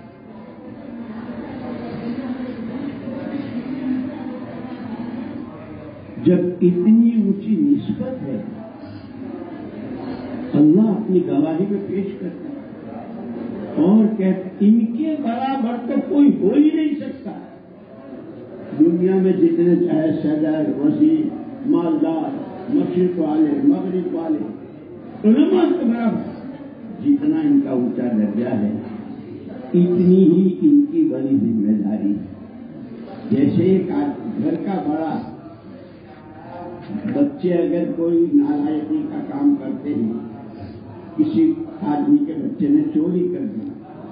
जब इतनी ऊंची निस्बत है अल्लाह अपनी गवाही में पेश करता है और कहते इनके बराबर तो कोई हो ही नहीं सकता। दुनिया में जितने चाहे सदर वजीर मालदार मशरिक वाले मगरिब वाले उलमा के बराबर जितना इनका ऊंचा दर्जा है इतनी ही इनकी बड़ी जिम्मेदारी है। जैसे एक घर का बड़ा बच्चे अगर कोई नालायकी का काम करते हैं, किसी आदमी के बच्चे ने चोरी कर दी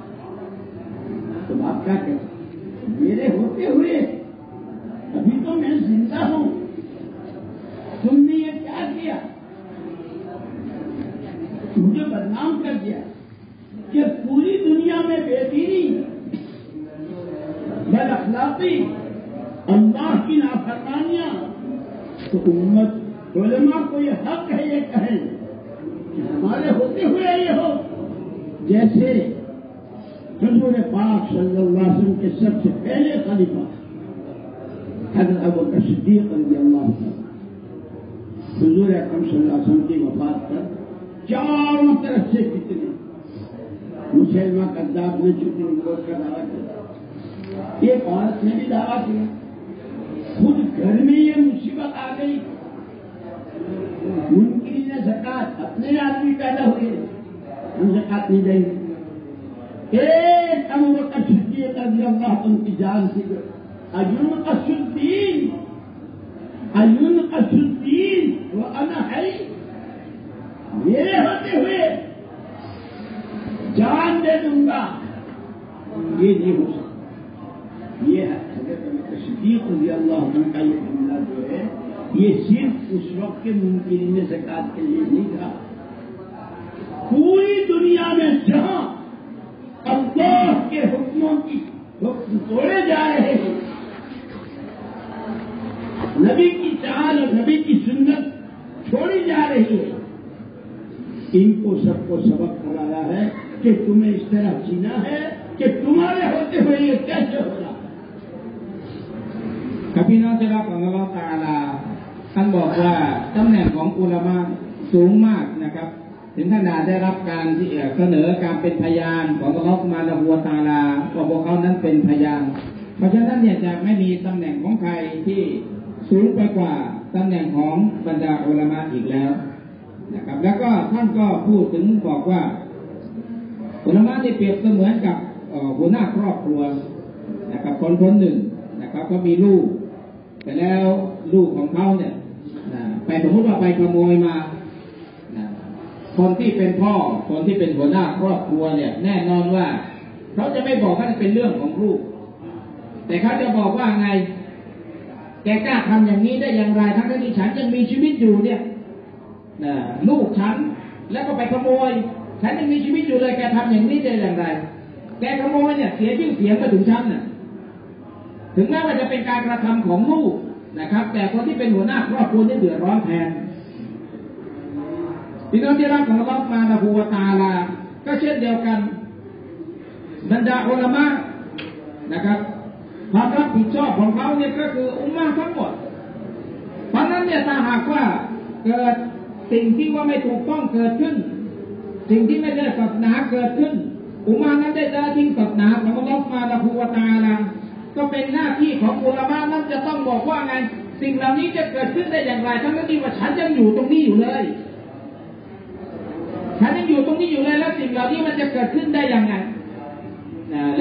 तो बाप क्या कहते मेरे होते हुए अभी तो मैं जिंदा हूं, तुमने ये क्या किया, मुझे बदनाम कर दिया कि पूरी दुनिया में बेदीनी बदअखलाकी अल्लाह की नाफरमानियां तो उम्मत उलमा को ये हक है ये कहें कि हमारे होते हुए ये हो। जैसे हुजूर पाक सल्लल्लाहु अलैहि वसल्लम के सबसे पहले खलीफा हज़रत अबू बकर सिद्दीक़ रज़ियल्लाहु अन्हु हुजूर अकरम सल्लल्लाहु अलैहि वसल्लम की वफात पर चारों तरफ से कितने मुसलमान कद्दाब ने चुके उनको का दावा किया, एक औरत ने भी दावा किया, खुद घर में ये मुसीबत आ गई, मुनकिरीन ने ज़कात अपने आदमी पैदा हुए हम ज़कात नहीं देंगे। एक अबू बकर सिद्दीक़ रज़ियल्लाहु अन्हु की जान थी अयुन असुद्दीन अयुन असुद्दीन वो अना है मेरे होते हुए जान दे दूंगा, ये नहीं हो सकता। ये सिद्दीक़ रज़ियल्लाहु अन्हु का ये जुमला जो है ये सिर्फ उस वक्त के मुनकिरीन ने ज़कात के लिए नहीं था, पूरी दुनिया में जहां अल्लाह के हुक्मों की हुक्म तोड़े जा रहे हैं, नबी की चाल और नबी की सुन्नत छोड़ी जा रही है, इनको सबको सबक कराया है कि तुम्हें इस तरह जीना है कि तुम्हारे होते हुए ये कैसे हो रहा है। ครับพี่น้องที่รักของอัลเลาะห์ตะอาลาท่านบอกว่าตำแหน่งของอุลามะสูงมากนะครับถึงขนาดได้รับการที่เสนอการเป็นพยานของอัลเลาะห์ซุบฮานะฮูวะตะอาลาว่าพวกเขานั้นเป็นพยานเพราะฉะนั้นเนี่ยจะไม่มีตำแหน่งของใครที่สูงไปกว่าตำแหน่งของบรรดาอุลามะอีกแล้วนะครับแล้วก็ท่านก็พูดถึงบอกว่าอุลามะที่เปรียบเสมือนกับหัวหน้าครอบครัวนะครับคนคนหนึ่งนะครับก็มีลูกแต่แล้วลูกของเขาเนี่ยไปสมมติว่าไปขโมยมาคนที่เป็นพ่อคนที่เป็นหัวหน้าครอบครัวเนี่ยแน่นอนว่าเขาจะไม่บอกว่าเป็นเรื่องของลูกแต่เขาจะบอกว่าไงแกกล้าทำอย่างนี้ได้อย่างไรทั้งที่ฉันยังมีชีวิตอยู่เนี่ยลูกฉันแล้วก็ไปขโมยฉันยังมีชีวิตอยู่เลยแกทำอย่างนี้ได้อย่างไรแกขโมยเนี่ยเสียชื่อเสียงมาถึงฉันน่ะถึงแม้ว่าจะเป็นการกระทำของลูกนะครับแต่คนที่เป็นหัวหน้าครอบครัวนี่เดือดร้อนแทนพี่น้องที่รักของอัลเลาะห์ซุบฮานะฮูวะตะอาลาก็เช่นเดียวกันบรรดาอุลามะนะครับความรับผิดชอบของเขาเนี่ยก็คืออุมมะห์ทั้งหมดเพราะนั้นเนี่ยถ้าหากว่าเกิดสิ่งที่ว่าไม่ถูกต้องเกิดขึ้นสิ่งที่ไม่ได้ศาสนาเกิดขึ้นอุมมะห์นั้นได้ละทิ้งศาสนาของอัลเลาะห์ซุบฮานะฮูวะตะอาลาก็เป็นหน้าที่ของอุลามะห์นั้นจะต้องบอกว่าไงสิ่งเหล่านี้จะเกิดขึ้นได้อย่างไรทั้งที่ว่าฉันยังอยู่ตรงนี้อยู่เลยฉันยังอยู่ตรงนี้อยู่เลยแล้วสิ่งเหล่านี้มันจะเกิดขึ้นได้ยังไงแล้วท่าน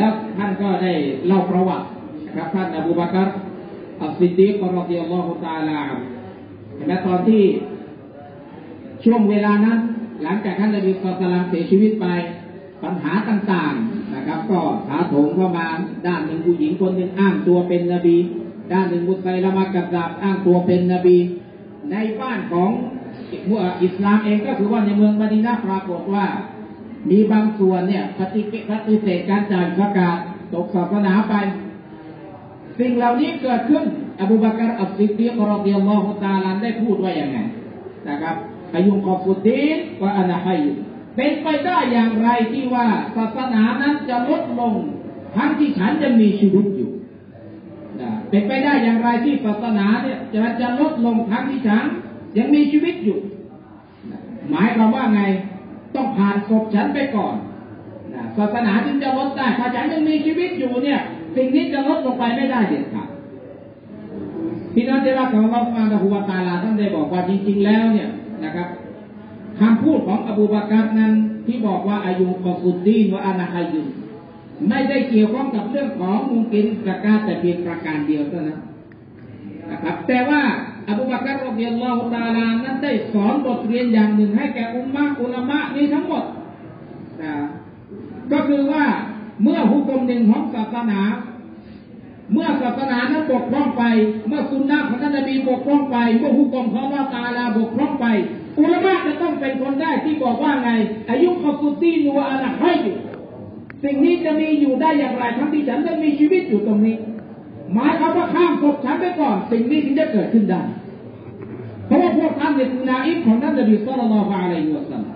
านก็ได้เล่าประวัตินะครับท่านอบูบักรอัสซิดดีกรอฎิยัลลอฮุตะอาลาเห็นไหมตอนที่ช่วงเวลานั้นหลังจากท่านนบีศ็อลลัลลอฮุอะลัยฮิวะซัลลัมเสียชีวิตไปปัญหาต่างๆนะครับก็ถาโถมเข้ามาด้านหนึ่งผู้หญิงคนหนึ่งอ้างตัวเป็นนบีด้านหนึ่งมุสัยละมะกัซซาบอ้างตัวเป็นนบีในบ้านของอิสลามเองก็คือว่าในเมืองมะดีนะห์ปรากฏว่ามีบางส่วนเนี่ยปฏิปฏิเสธการจ่ายซะกาตตกศาสนาไปสิ่งเหล่านี้เกิดขึ้นอบูบักรอัสซิดดีกรอฎิยัลลอฮุตะอาลาได้พูดว่าอย่างไงนะครับอายุกอฟุดดีนวะอะนะฮัยเป็นไปได้อย่างไรที่ว่าศาสนานั้นจะลดลงทั้งที่ฉันยังมีชีวิตอยู่เป็นไปได้อย่างไรที่ศาสนาเนี่ยจะจะลดลงทั้งที่ฉันยังมีชีวิตอยู่หมายความว่าไงต้องผ่านศพฉันไปก่อนศาสนาจึงจะลดได้ถ้าฉันยังมีชีวิตอยู่เนี่ยสิ่งนี้จะลดลงไปไม่ได้เด็ดขาดพี่น้องที่รักของอัลเลาะห์ซุบฮานะฮูวะตะอาลาท่านได้บอกว่าจริงๆแล้วเนี่ยนะครับคำพูดของอบูบักรนั้นที่บอกว่าอายุกอฟุดดีนวะอะนะฮัยไม่ได้เกี่ยวข้องกับเรื่องของมุมกินซะกาตแต่เพียงประการเดียวเท่านั้นนะครับแต่ว่าอบูบักรรอฎิยัลลอฮุตะอาลานั้นได้สอนบทเรียนอย่างหนึ่งให้แก่อุมมะฮ์อุลามะห์นี้ทั้งหมดนะก็คือว่าเมื่อหุกมหนึ่งของศาสนาเมื่อศาสนานั้นบกพร่องไปเมื่อสุนนะของท่านนบีบกพร่องไปเมื่อหุกมของอัลเลาะห์ตะอาลาบกพร่องไปอุลามะห์จะต้องเป็นคนได้ที่บอกว่าไงอายุกอฟุดดีนวะอะนะฮัยสิ่งนี้จะมีอยู่ได้อย่างไรทั้งที่ฉันยังมีชีวิตอยู่ตรงนี้หมายความว่าข้ามศพฉันไปก่อนสิ่งนี้ถึงจะเกิดขึ้นได้เพราะว่าพวกท่านเป็นนาอิบของท่านนบีศ็อลลัลลอฮุอะลัยฮิวะซัลลัม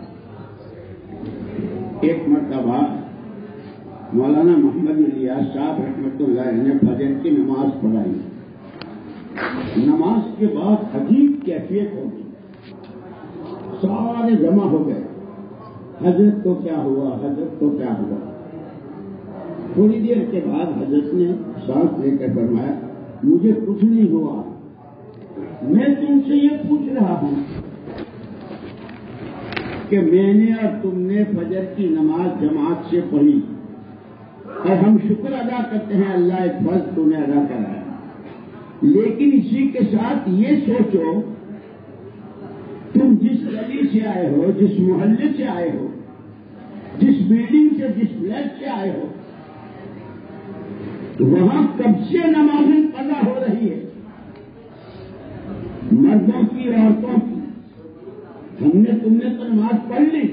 एक मरतबा मौलाना मोहम्मद इलियास साहब रहमतुल्लाह अलैह ने फजर की नमाज पढ़ाई नमाज के बाद अजीब कैफियत हो गई सारे जमा हो गए हजरत को क्या हुआ हजरत को क्या हुआ थोड़ी देर के बाद हजरत ने सांस लेकर फरमाया मुझे कुछ नहीं हुआ मैं तुमसे ये पूछ रहा हूं कि मैंने और तुमने फजर की नमाज जमात से पढ़ी और हम शुक्र अदा करते हैं अल्लाह एक फर्ज तुम्हें अदा कराया लेकिन इसी के साथ ये सोचो तुम जिस गली से आए हो जिस मोहल्ले से आए हो जिस बिल्डिंग से जिस फ्लैट से आए हो वहां कब से नमाजें अदा हो रही है मर्दों की औरतों की हमने तुमने तो नमाज पढ़ ली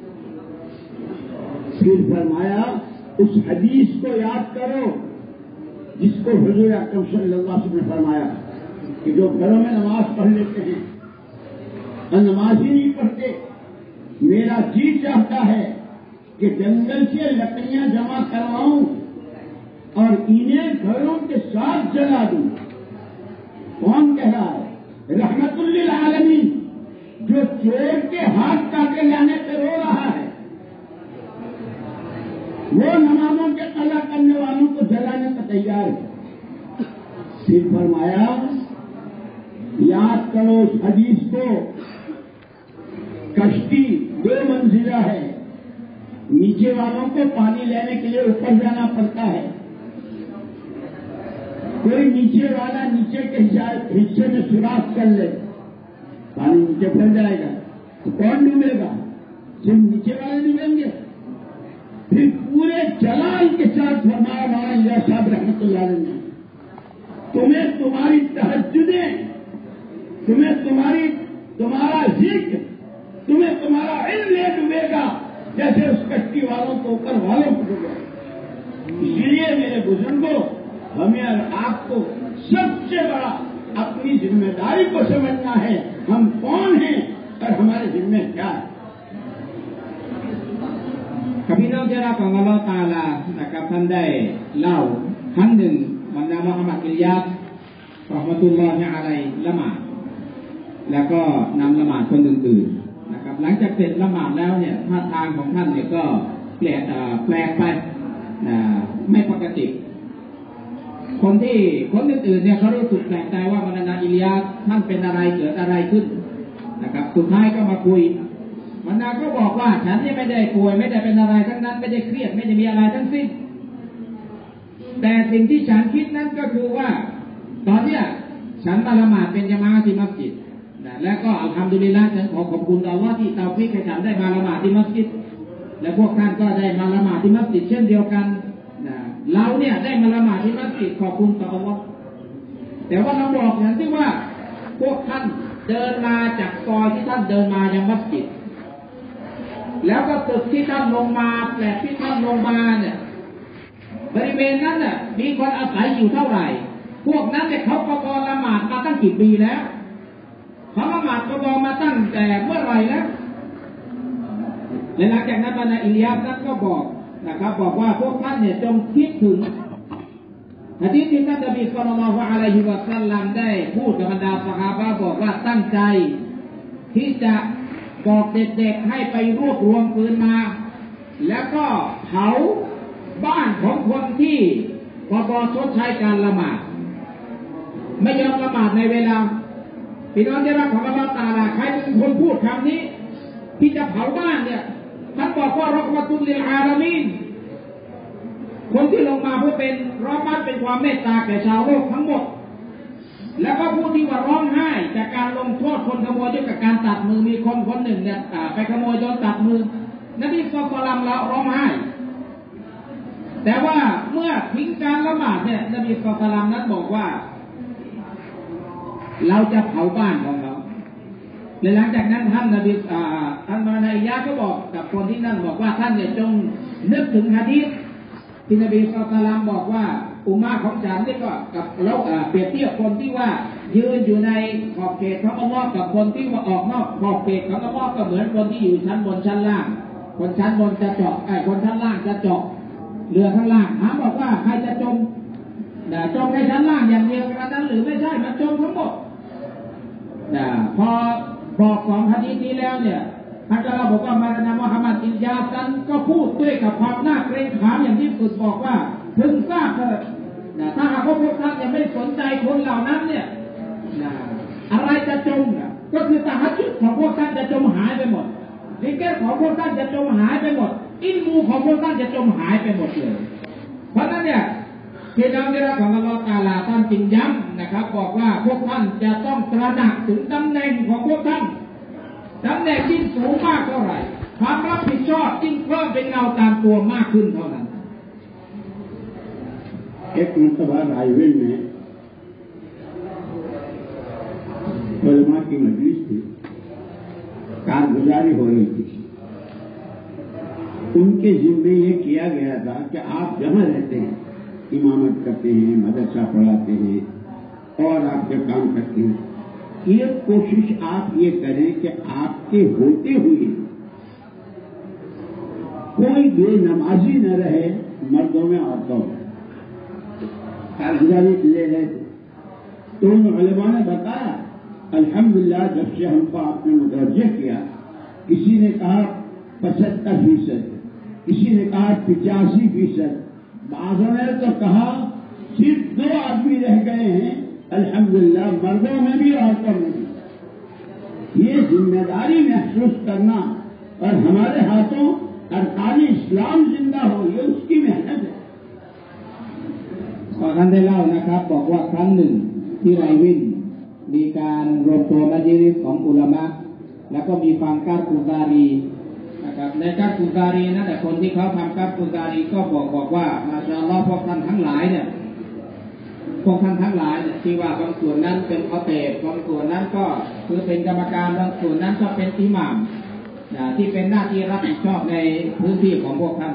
फिर फरमाया उस हदीस को याद करो जिसको हुजूर अकरम सल्लल्लाहु अलैहि वसल्लम ने फरमाया कि जो घरों में नमाज पढ़ लेते हैं और नमाज ही नहीं पढ़ते मेरा जी चाहता है कि जंगल से लकड़ियां जमा करवाऊं और इन्हें घरों के साथ जला दूं। कौन कह रहा है? रहमतुल लिल आलमीन जो चोर के हाथ काटे जाने पे रो रहा है वो नमाजों के कला करने वालों को जलाने को तैयार है। फिर फरमाया याद करो उस हदीस को कश्ती दो मंजिला है नीचे वालों को पानी लेने के लिए ऊपर जाना पड़ता है कोई नीचे वाला नीचे के हिस्से में सुराख कर ले पानी नीचे फैल जाएगा तो कौन डूबेगा सिर्फ नीचे वाले डूबेंगे फिर पूरे जलाल के साथ फरमाया मौलाना साहब रहमतुल्लाह अलैह तुम्हें तुम्हारी तहज्जुदें तुम्हें तुम्हारी तुम्हारा जिक्र तुम्हें तुम्हारा इल्म ले डूबेगा जैसे उस कश्ती वालों को ऊपर वालों को डूबेगा। इसलिए मेरे बुजुर्गों हमें और आपको सबसे बड़ा अपनी जिम्मेदारी को समझना है हम कौन हैं और हमारे जिम्मे क्या है। ครับพี่น้องที่รักของอัลเลาะห์ตะอาลานะครับท่านได้เล่าครั้งหนึ่งบรรดามุฮัมมัดอิลยาสเราะห์มะตุลลอฮิอะลัยฮิละหมาดแล้วก็นำละหมาดคนอื่นๆนะครับหลังจากเสร็จละหมาดแล้วเนี่ยท่าทางของท่านเนี่ยก็แปลกแปลกไปไม่ปกติคนที่คนอื่นๆเนี่ยเขารู้สึกแปลกใจว่าบรรดาอิลยาสท่านเป็นอะไรเกิดอะไรขึ้นนะครับสุดท้ายก็มาคุยบรรดาก็บอกว่าฉันนี่ไม่ได้ป่วยไม่ได้เป็นอะไรทั้งนั้นไม่ได้เครียดไม่ได้มีอะไรทั้งสิ้นแต่สิ่งที่ฉันคิดนั้นก็คือว่าตอนเนี้ยฉันมาละหมาดเป็นญะมาอะห์ที่มัสยิดนะและก็อัลฮัมดุลิลละห์ฉันขอขอบคุณอัลเลาะห์ที่เตาฟีกให้ฉันได้มาละหมาดที่มัสยิดและพวกท่านก็ได้มาละหมาดที่มัสยิดเช่นเดียวกันนะเราเนี่ยได้มาละหมาดที่มัสยิดขอบคุณต่ออัลเลาะห์แต่ว่าเราบอกอย่างที่ว่าพวกท่านเดินมาจากซอยที่ท่านเดินมายังมัสยิดแล้วก็ตึกที่ท่านลงมาแปลกที่ท่านลงมาเนี่ยบริเวณนั้นน่ะมีคนอาศัยอยู่เท่าไหร่พวกนั้นเนี่ยเขาประกอบละหมาดมาตั้งกี่ปีแล้วเขาละหมาดประกอบมาตั้งแต่เมื่อไหร่แล้วและหลังจากนั้นบรรดาอิลียาสนั้นก็บอกนะครับบอกว่าพวกท่านเนี่ยจงคิดถึงหะดีษที่ท่านนบีศ็อลลัลลอฮุอะลัยฮิวะซัลลัมได้พูดกับบรรดาซอฮาบะห์บอกว่าตั้งใจที่จะบอกเด็กๆให้ไปรวบรวมปืนมาแล้วก็เผาบ้านของคนที่กบฏชดใช้การละหมาดไม่ยอมละหมาดในเวลาพี่น้องที่รักของอัลเลาะห์ตะอาลาใครเป็นคนพูดคำนี้ที่จะเผาบ้านเนี่ยท่านบอกว่าเราะห์มะตุลลิลอาลามีนคนที่ลงมาเพื่อเป็นรอมัดเป็นความเมตตาแก่ชาวโลกทั้งหมดแล้วก็ผู้ที่ว่าร้องไห้จากการลงโทษคนขโมยด้วยกับการตัดมือมีคนคนหนึ่งเนี่ยไปขโมยโดนตัดมือนบีศ็อลลัลลอฮุอะลัยฮิวะซัลลัมแล้วร้องไห้แต่ว่าเมื่อทิ้งการละหมาดเนี่ยนบีศ็อลลัลลอฮุอะลัยฮิวะซัลลัมนั้นบอกว่าเราจะเผาบ้านของเราและหลังจากนั้นท่านนบีอ่าท่านมานัยยะก็บอกกับคนที่นั่นบอกว่าท่านเนี่ยจงนึกถึงหะดีษที่นบีศ็อลลัลลอฮุอะลัยฮิวะซัลลัมบอกว่าอุมมะห์ของฉันนี่ก็กับเราเปรียบเทียบคนที่ว่ายืนอยู่ในขอบเขตของอัลเลาะห์กับคนที่ว่าออกนอกขอบเขตของอัลเลาะห์ก็เหมือนคนที่อยู่ชั้นบนชั้นล่างคนชั้นบนจะเจาะไอ้คนชั้นล่างจะเจาะเรือข้างล่างถามบอกว่าใครจะจมนะจมในชั้นล่างอย่างเดียวกันนั้นหรือไม่ใช่มันจมทั้งหมดนะพอบอกสองหะดีษนี้แล้วเนี่ยท่านก็เราบอกว่ามาดามุฮัมมัดอิลยาซันก็พูดด้วยกับความน่าเกรงขามอย่างที่สุดบอกว่าพึงทราบเถิดนะถ้าหากว่าพวกท่านยังไม่สนใจคนเหล่านั้นเนี่ยนะอะไรจะจมนะก็คือตะฮัจญุดของพวกท่านจะจมหายไปหมดซิกเกอร์ของพวกท่านจะจมหายไปหมดอิลมูของพวกท่านจะจมหายไปหมดเลยเพราะนั้นเนี่ยพี่น้องที่รักของอัลเลาะห์ตะอาลาท่านจึงย้ำนะครับบอกว่าพวกท่านจะต้องตระหนักถึงตำแหน่งของพวกท่านตำแหน่งที่สูงมากเท่าไหร่ความรับผิดชอบยิ่งเพิ่มเป็นเงาตามตัวมากขึ้นเท่านั้น एक मरतबा रायवेल में उलमा की मजलिस थी कारगुजारी हो रही थी उनके जिम्मे ये किया गया था कि आप जहां रहते हैं इमामत करते हैं मदरसा पढ़ाते हैं और आपके काम करते हैं ये कोशिश आप ये करें कि आपके होते हुए कोई बेनमाजी न रहे मर्दों में औरतों में कारगुजारी ले रहे थे तो उन उलमा ने बताया अल्हम्दुलिल्लाह जब से हमको आपने मुतवज्जह किया किसी ने कहा पचहत्तर फीसद किसी ने कहा पिचासी फीसद बाज़ों ने तो कहा सिर्फ दो आदमी रह गए हैं अल्हम्दुलिल्लाह मर्दों में भी औरतों में भी ये जिम्मेदारी महसूस करना और हमारे हाथों अरकान इस्लाम जिंदा हो ये उसकी मेहनत है ท่านได้เล่านะครับบอกว่าครั้งหนึ่งที่ไรวินมีการรวมตัวมัจลิสของอุลามะแล้วก็มีฟังการกุซารีนะครับในการกุซารีนั่นแต่คนที่เขาทำการกุซารีก็บอกบอกว่ามาชาอัลลอฮ์พวกท่านทั้งหลายเนี่ยพวกท่านทั้งหลายเนี่ยที่ว่าบางส่วนนั้นเป็นอัลเตะบางส่วนนั้นก็คือเป็นกรรมการบางส่วนนั้นก็เป็นอิหม่ามที่เป็นหน้าที่รับผิดชอบในพื้นที่ของพวกท่าน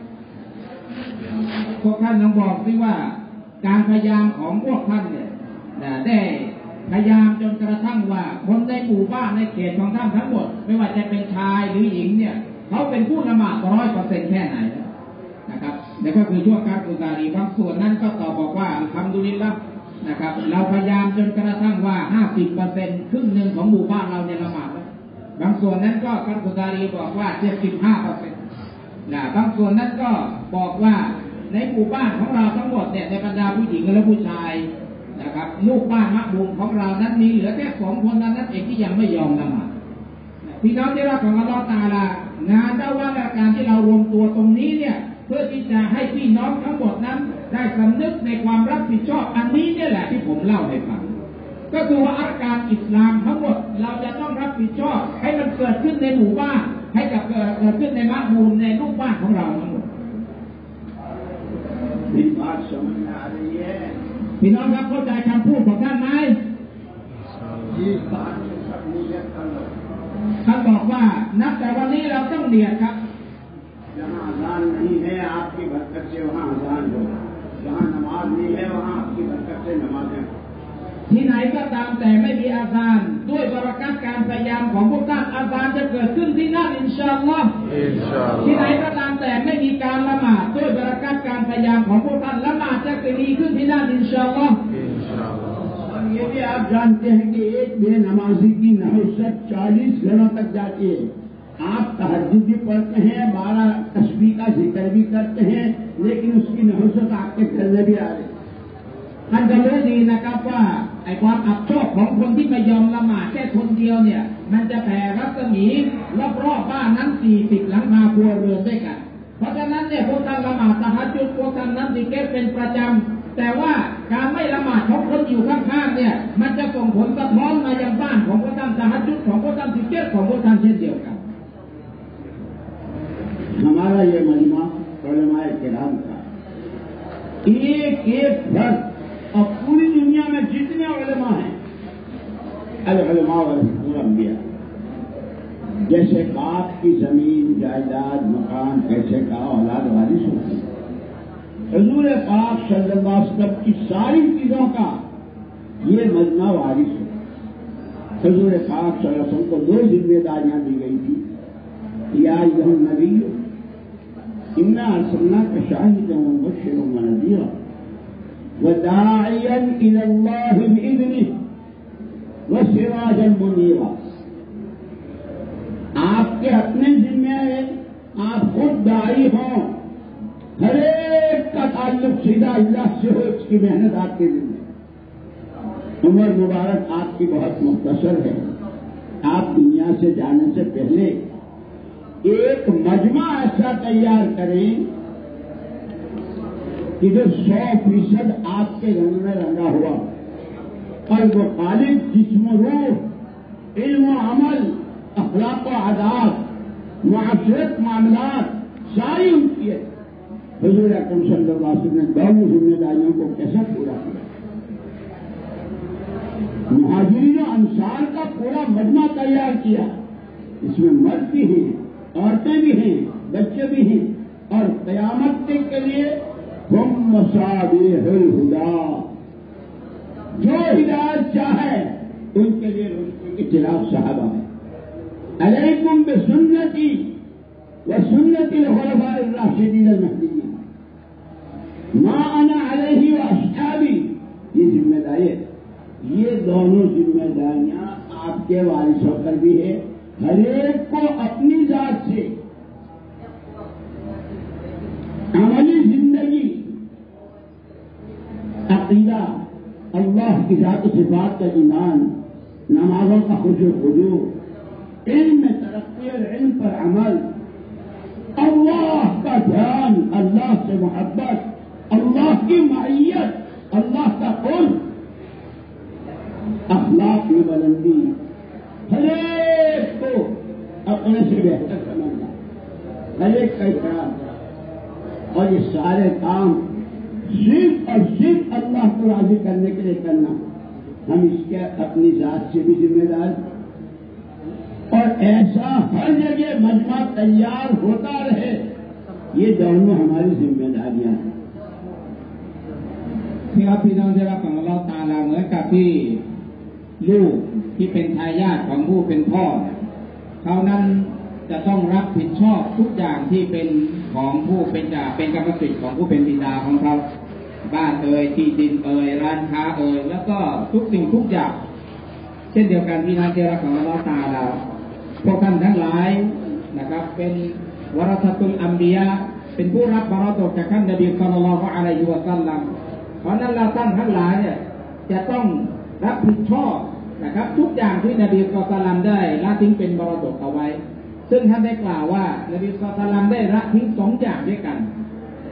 พวกท่านต้องบอกด้วยว่าการพยายามของพวกท่านเนี่ยได้พยายามจนกระทั่งว่าคนในหมู่บ้านในเขตของท่านทั้งหมดไม่ว่าจะเป็นชายหรือหญิงเนี่ยเขาเป็นผู้ละหมาดร้อยเปอร์เซ็นต์แค่ไหนนะครับนั่นก็คือช่วงการกุซารีบางส่วนนั้นก็ตอบบอกว่าอัลฮัมดุลิลละห์นะครับเราพยายามจนกระทั่งว่าห้าสิบเปอร์เซ็นต์ครึ่งหนึ่งของหมู่บ้านเราเนี่ยละหมาดบางส่วนนั้นก็การกุซารีบอกว่าเจ็ดสิบห้าเปอร์เซ็นต์นะบางส่วนนั้นก็บอกว่าในหมู่บ้านของเราทั้งหมดเนี่ยในบรรดาผู้หญิงและผู้ชายนะครับลูกบ้านมักบุมของเรานั้นมีเหลือแค่สองคนนั้นนั่นเองที่ยังไม่ยอมละหมาดพี่น้องที่รักของอัลเลาะห์ตะอาลางานด้านว่าการที่เรารวมตัวตรงนี้เนี่ยเพื่อที่จะให้พี่น้องทั้งหมดนั้นได้สำนึกในความรับผิดชอบอันนี้นี่แหละที่ผมเล่าให้ฟังก็คือว่าอาการอิสลามทั้งหมดเราจะต้องรับผิดชอบให้มันเกิดขึ้นในหมู่บ้านให้กับเกิดขึ้นในมะมูลในลูกบ้านของเราทั้งหมดพี่น้องครับเข้าใจคำพูดของท่านไหมท่านบอกว่านับแต่วันนี้เราต้องเนียดครับ जहाँ अजान नहीं है आपकी बरकत से वहाँ अजान हो जहाँ नमाज नहीं है वहाँ आपकी बरकत से नमाजें ที่ไหนก็ตามแต่ไม่มีอาซานด้วยบารกัตการพยายามของพวกท่านอาซานจะเกิดขึ้นที่นั่นอินชาอัลลอฮ์ที่ไหนก็ตามแต่ไม่มีการละหมาดด้วยบารกัตการพยายามของพวกท่านละหมาดจะมีขึ้นที่นั่นอินชาอัลลอฮ์ और ये भी आप जानते हैं कि एक बेनमाजी की नहुसत चालीस घरों तक जाती है आप तहज्जुद भी पढ़ते हैं बारह तस्बीह का जिक्र भी करते हैं लेकिन उसकी नहुसत आपके घर में भी आ रही ท่านก็รู้ดีนะครับว่าไอ้ความอับโชคของคนที่ไม่ยอมละหมาดแค่คนเดียวเนี่ยมันจะแผ่รัศมีรอบๆบ้านนั้นสี่สิบหลังคาครัวเรือนด้วยกันเพราะฉะนั้นเนี่ยพวกท่านละหมาดตะฮัจญุดพวกท่านนั้นซิกร์เป็นประจำแต่ว่าการไม่ละหมาดของคนอยู่ข้างๆเนี่ยมันจะส่งผลสะท้อนมายังบ้านของพวกท่านตะฮัจญุดของพวกท่านซิกร์ของพวกท่านเช่นเดียวกัน हमारा ये मजमा उलमाए किराम का एक एक फर्द और पूरी दुनिया में जितने उलमा हैं अल उलमा वल अंबिया जैसे बाप की जमीन जायदाद मकान पैसे का औलाद वारिस होती है हुजूर पाक सल्लल्लाहु अलैहि वसल्लम की सारी चीजों का ये मजमा वारिस है हुजूर पाक सल्लल्लाहु अलैहि वसल्लम को दो जिम्मेदारियां दी गई थी या अय्युहन नबी इन्ना अर्सलनाका शाहिदन व मुबश्शिरन व नज़ीरा व दाइयन इलल्लाह बिइज़निहि व सिराजन मुनीरा आपके अपने जिम्मे है आप खुद दाई हों हर एक का ताल्लुक सीधा अल्लाह से हो इसकी मेहनत आपके जिम्मे उम्र मुबारक आपकी बहुत मुख्तसर है आप दुनिया से जाने से पहले एक मजमा ऐसा तैयार करें कि जो सौ फीसद आपके रंग में रंगा हुआ और वो खालिद जिस्म रूह इल्म अमल अखलाक व आदाब मुआशरत मामलात सारी उनकी है हुजूर अकरम सल्लल्लाहु अलैहि वसल्लम ने दोनों जिम्मेदारियों को कैसे पूरा किया मुहाजिरीन अंसार का पूरा मजमा तैयार किया इसमें मर्द भी हैं औरतें भी हैं बच्चे भी हैं और क़यामत तक के लिए हम मसाबिहुल हुदा जो हिदायत चाहे उनके लिए रोशनी के चिराग साहबा है अलैकुम बिसुन्नती व सुन्नती खुलफाए राशिदीन अल-महदीय्यीन मा अना अलैहि व अस्हाबी ये जिम्मेदारी है ये दोनों जिम्मेदारियां आपके वारिसों पर भी है हर एक को अपनी जात से अमली जिंदगी अकीदा अल्लाह की जात सिफात का ईमान नमाजों का खुशू खुजू इल्म में तरक्की और इल्म पर अमल अल्लाह का ध्यान अल्लाह से मोहब्बत अल्लाह की माइयत अल्लाह का कुर्ब अखलाक में बुलंदी हर एक को अपने से बेहतर समझना हर एक का इकरार और ये सारे काम सिर्फ और सिर्फ अल्लाह को राजी करने के लिए करना हम इसके अपनी जात से भी जिम्मेदार और ऐसा हर जगह मजमा तैयार होता रहे ये दोनों हमारी जिम्मेदारियां हैं ที่เราพี่น้องได้รับของอัลเลาะห์ตะอาลาเหมือนกับที่ลูกที่เป็นทายาทของผู้เป็นพ่อเขานั้นจะต้องรับผิดชอบทุกอย่างที่เป็นของผู้เป็นจ่าเป็นกรรมสิทธิ์ของผู้เป็นบิดาของเขาบ้านเอ่ยที่ดินเอ่ยร้านค้าเอ่ยแล้วก็ทุกสิ่งทุกอย่างเช่นเดียวกันพี่น้องที่รักของอัลเลาะห์ตะอาลาพวกท่านทั้งหลายนะครับเป็นวะเราะซะตุลอัมบิยาเป็นผู้รับมรดกจากท่านนบีศ็อลลัลลอฮุอะลัยฮิวะซัลลัมเพราะนั้นเราท่านทั้งหลายเนี่ยจะต้องรับผิดชอบนะครับทุกอย่างที่นบีศ็อลลัลลอฮุอะลัยฮิวะซัลลัมได้ละทิ้งเป็นมรดกเอาไว้ซึ่งท่านได้กล่าวว่านบีศ็อลลัลลอฮุอะลัยฮิวะซัลลัมได้ละทิ้งสองอย่างด้วยกัน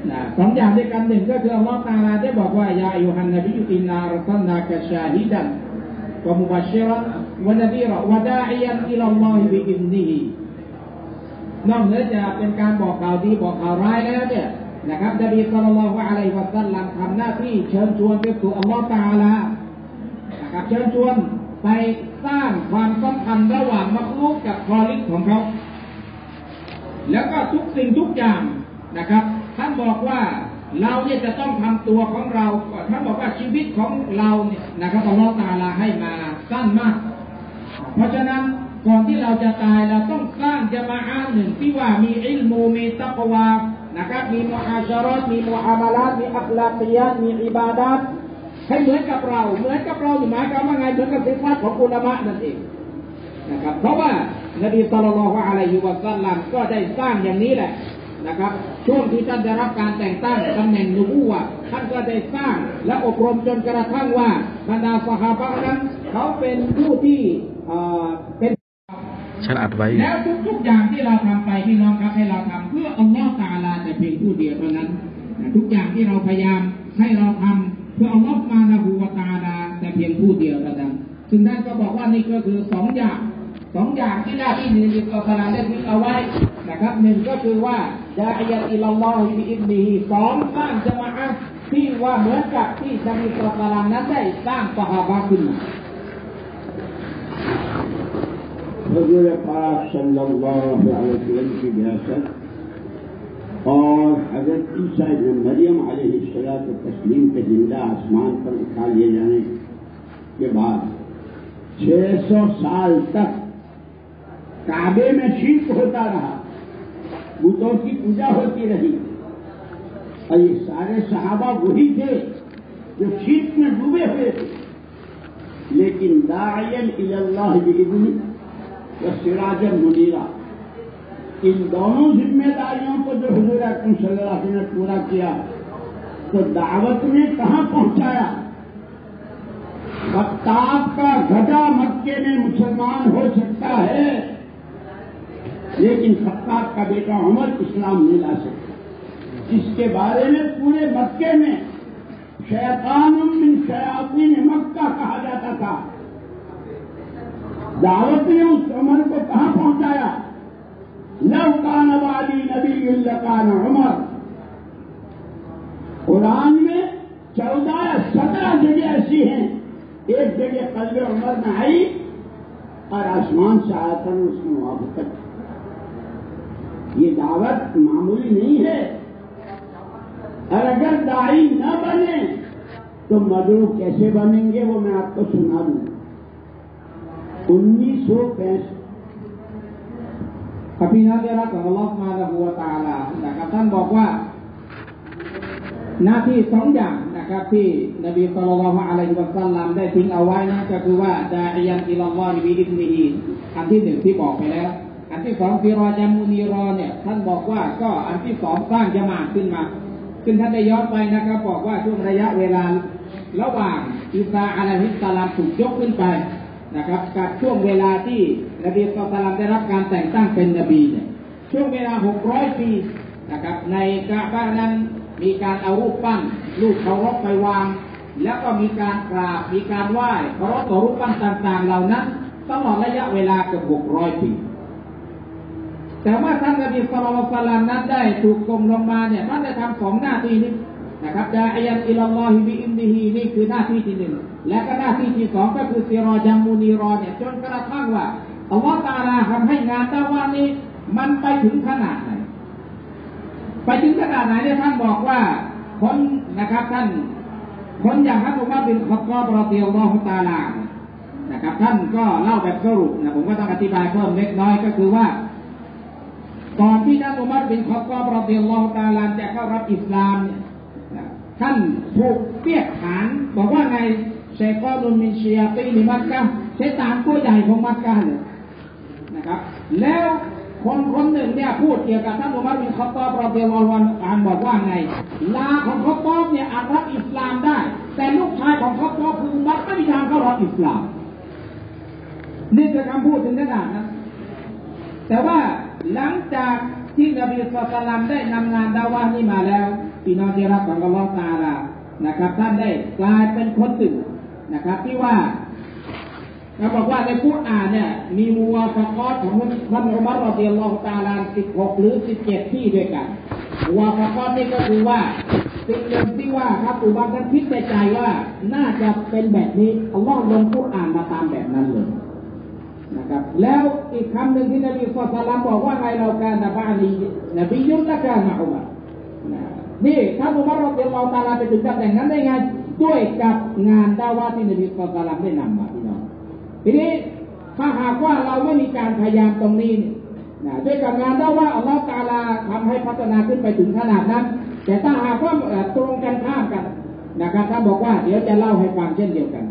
นะสองอย่างด้วยกันหนึ่งก็คืออัลลอฮฺตะอาลาได้บอกว่ายาอัยยูฮันนบีอินนาอัรซัลนากะชาฮิดันวะมุบัชชิรันวะนะดีรอวะดาอิยันอิลัลลอฮิบิอิซนิฮินอกเหนือจากเป็นการบอกข่าวดีบอกข่าวร้ายแล้วเนี่ยนะครับนบีศ็อลลัลลอฮุอะลัยฮิวะซัลลัมทำหน้าที่เชิญชวนไปสู่อัลลอฮฺตะอาลานะครับเชิญชวนไปสร้างความสัมพันธ์ระหว่างมักลุกกับคอลิกของเขาแล้วก็ทุกสิ่งทุกอย่างนะครับท่านบอกว่าเราเนี่ยจะต้องทำตัวของเราท่านบอกว่าชีวิตของเราเนี่ยนะครับอัลลอฮฺตะอาลาให้มาสั้นมากเพราะฉะนั้นก่อนที่เราจะตายเราต้องสร้างญะมาอะห์หนึ่งที่ว่ามีอิลมูมีตักวานะครับมีมุอาชะเราะห์มีมุอามาละห์มีอัคลากิยาตมีอิบาดะห์ให้เหมือนกับเราเหมือนกับเราหมายความว่าไงเหมือนกับสิฟาตของอุลามะนั่นเองนะครับเพราะว่านบีศ็อลลัลลอฮุอะลัยฮิวะซัลลัมก็ได้สร้างอย่างนี้แหละนะครับช่วงที่ท่านได้รับการแต่งตั้งตำแหน่งนุบูวะห์ท่านก็ได้สร้างและอบรมจนกระทั่งว่าบรรดาซอฮาบะห์นั้นเขาเป็นผู้ที่เป็นฉันอัดไว้แล้วทุกๆอย่างที่เราทำไปพี่น้องครับให้เราทำเพื่ออัลลอฮฺตะอาลาแต่เพียงผู้เดียวเท่านั้นทุกอย่างที่เราพยายามให้เราทำเพื่ออัลลอฮฺซุบฮานะฮูวะตะอาลาแต่เพียงผู้เดียวเท่านั้นซึ่งท่านก็บอกว่านี่ก็คือสองอย่างสองอย่างที่หน้าที่นบีศ็อลลัลลอฮุอะลัยฮิวะซัลลัมได้ทิ้งเอาไว้นะครับหนึ่งก็คือว่าดาอิยะอิลัลลอฮิบิอิซนิฮิสองสร้างญะมาอะห์ที่ว่าเหมือนกับที่นบีศ็อลลัลลอฮุอะลัยฮิวะซัลลัมนั้นได้สร้างซอฮาบะห์ขึ้นมา حضور پاک صلی اللہ علیہ وسلم کی بعثت اور حضرت عیسیٰ ابن مریم علیہ الصلوۃ والتسلیم کے زندہ آسمان پر اٹھا لیے جانے کے بعد چھ سو سال تک کعبے میں شرک ہوتا رہا بتوں کی پوجا ہوتی رہی اور یہ سارے صحابہ وہی تھے جو شرک میں ڈوبے ہوئے تھے لیکن داعیا الی اللہ باذنہ سراج منیرہ ان دونوں ذمہ داریوں کو جو حضور اکرم صلی اللہ علیہ وسلم نے پورا کیا تو دعوت میں کہاں پہنچایا خطاب کا گدھا مکے میں مسلمان ہو سکتا ہے لیکن خطاب کا بیٹا عمر اسلام نہیں لا سکتا جس کے بارے میں پورے مکے میں شیطان من شیاطین مکہ کہا جاتا تھا دعوت نے اس عمر کو کہاں پہنچایا لو کان بعدی نبی لکان عمر قرآن میں چودہ سترہ جگہ ایسی ہیں ایک جگہ قلب عمر میں آئی اور آسمان سے آیا تھا اس کی موافقت یہ دعوت معمولی نہیں ہے اور اگر داعی نہ بنے تو مدعو کیسے بنیں گے وہ میں آپ کو سنا دوں انیس سو پینسٹھ พระพี่น้องได้รับจากอัลลอฮฺซุบฮานะฮูวะตะอาลานะครับท่านบอกว่าหน้าที่สองอย่างนะครับที่นบีศ็อลลัลลอฮุอะลัยฮิวะซัลลัมได้ทิ้งเอาไว้นะก็คือว่าดาอิยันอิลัลลอฮิบิอิซนิฮิอันที่หนึ่งที่บอกไปแล้วอันที่สองซิรอจัมมุนีรอเนี่ยท่านบอกว่าก็อันที่สองสร้างญะมาอะห์ขึ้นมาซึ่งท่านได้ย้อนไปนะครับบอกว่าช่วงระยะเวลาระหว่างอีสาอะลัยฮิสสลามถูกยกขึ้นไปนะครับกับช่วงเวลาที่นบีศ็อลลัลลอฮุอะลัยฮิวะซัลลัมได้รับการแต่งตั้งเป็นนบีเนี่ยช่วงเวลาหกร้อยปีนะครับในกะบะห์นั้นมีการเอารูปปั้นรูปเคารพไปวางแล้วก็มีการกราบมีการไหว้เคารพต่อรูปปั้นต่างๆเหล่านั้นตลอดระยะเวลาเกือบหกร้อยปีแต่ว่าท่านนบีศ็อลลัลลอฮุอะลัยฮิวะซัลลัมนั้นได้ถูกส่งลงมาเนี่ยท่านได้ทำสองหน้าที่นี้นะครับดาอิยันอิลัลลอฮิบิอิซนิฮินี่คือหน้าที่ที่หนึ่งและก็หน้าที่ที่สองก็คือซิรอจัมมุนีรอเนี่ยจนกระทั่งว่าอัลลอฮฺตะอาลาทำให้งานดะวะห์นี้มันไปถึงขนาดไหนไปถึงขนาดไหนเนี่ยท่านบอกว่าคนนะครับท่านคนอย่างท่านอุมัรบินค็อฏฏอบรอฎิยัลลอฮุตะอาลานะครับท่านก็เล่าแบบสรุปนะผมก็ต้องอธิบายเพิ่มเล็กน้อยก็คือว่าก่อนที่ท่านอุมัรบินค็อฏฏอบรอฎิยัลลอฮุตะอาลาจะเข้ารับอิสลามเนี่ยท่านถูกเปียกฐานบอกว่าไงชัยฏอนุนมินชียาตีนมักกะห์ชัยฏอนตัวใหญ่ของมักกะห์เลยนะครับแล้วคนคนหนึ่งเนี่ยพูดเกี่ยวกับท่านอุมัรบินค็อฏฏอบรอฎิยัลลอฮุอันฮุบอกว่าไงลาของค็อฏฏอบเนี่ยอาจรับอิสลามได้แต่ลูกชายของค็อฏฏอบคืออุมัรไม่มีทางเข้ารับอิสลามนี่คือคำพูดถึงขนาดนั้นแต่ว่าหลังจากที่นบีศ็อลลัลลอฮุอะลัยฮิวะซัลลัมได้นำงานดะวะห์นี้มาแล้วพี่น้องที่รักของอัลเลาะห์ตะอาลานะครับท่านได้กลายเป็นคนหนึ่งนะครับที่ว่าเราบอกว่าในกุรอานเนี่ยมีมุวาฟะกอตของท่านอุมัรรอฎิยัลลอฮุตะอาลาสิบหกหรือสิบเจ็ดที่ด้วยกันมุวาฟะกอตนี่ก็คือว่าสิ่งหนึ่งที่ว่าครับอุบัตินั้นคิดในใจว่าน่าจะเป็นแบบนี้อัลลอฮ์ลงกุรอานมาตามแบบนั้นเลยนะครับแล้วอีกคำหนึ่งที่นบีศ็อลลัลลอฮุอะลัยฮิวะซัลลัมบอกว่าไงเราการนะบะนีนบียุนละกานะอุมัรนี่ท่านอุมัรรอฎิยัลลอฮุตะอาลาไปถึงตำแหน่งนั้นได้ไงด้วยกับงานดะอ์วะห์ที่นบีศ็อลลัลลอฮุอะลัยฮิวะซัลลัมได้นำมาพี่น้องทีนี้ถ้าหากว่าเราไม่มีการพยายามตรงนี้นะด้วยกับงานดะอ์วะห์อัลลอฮฺตะอาลาทำให้พัฒนาขึ้นไปถึงขนาดนั้นแต่ถ้าหากว่าตรงกันข้ามกันนะครับท่านบอกว่าเดี๋ยวจะเล่าให้ฟังเช่นเดียวกัน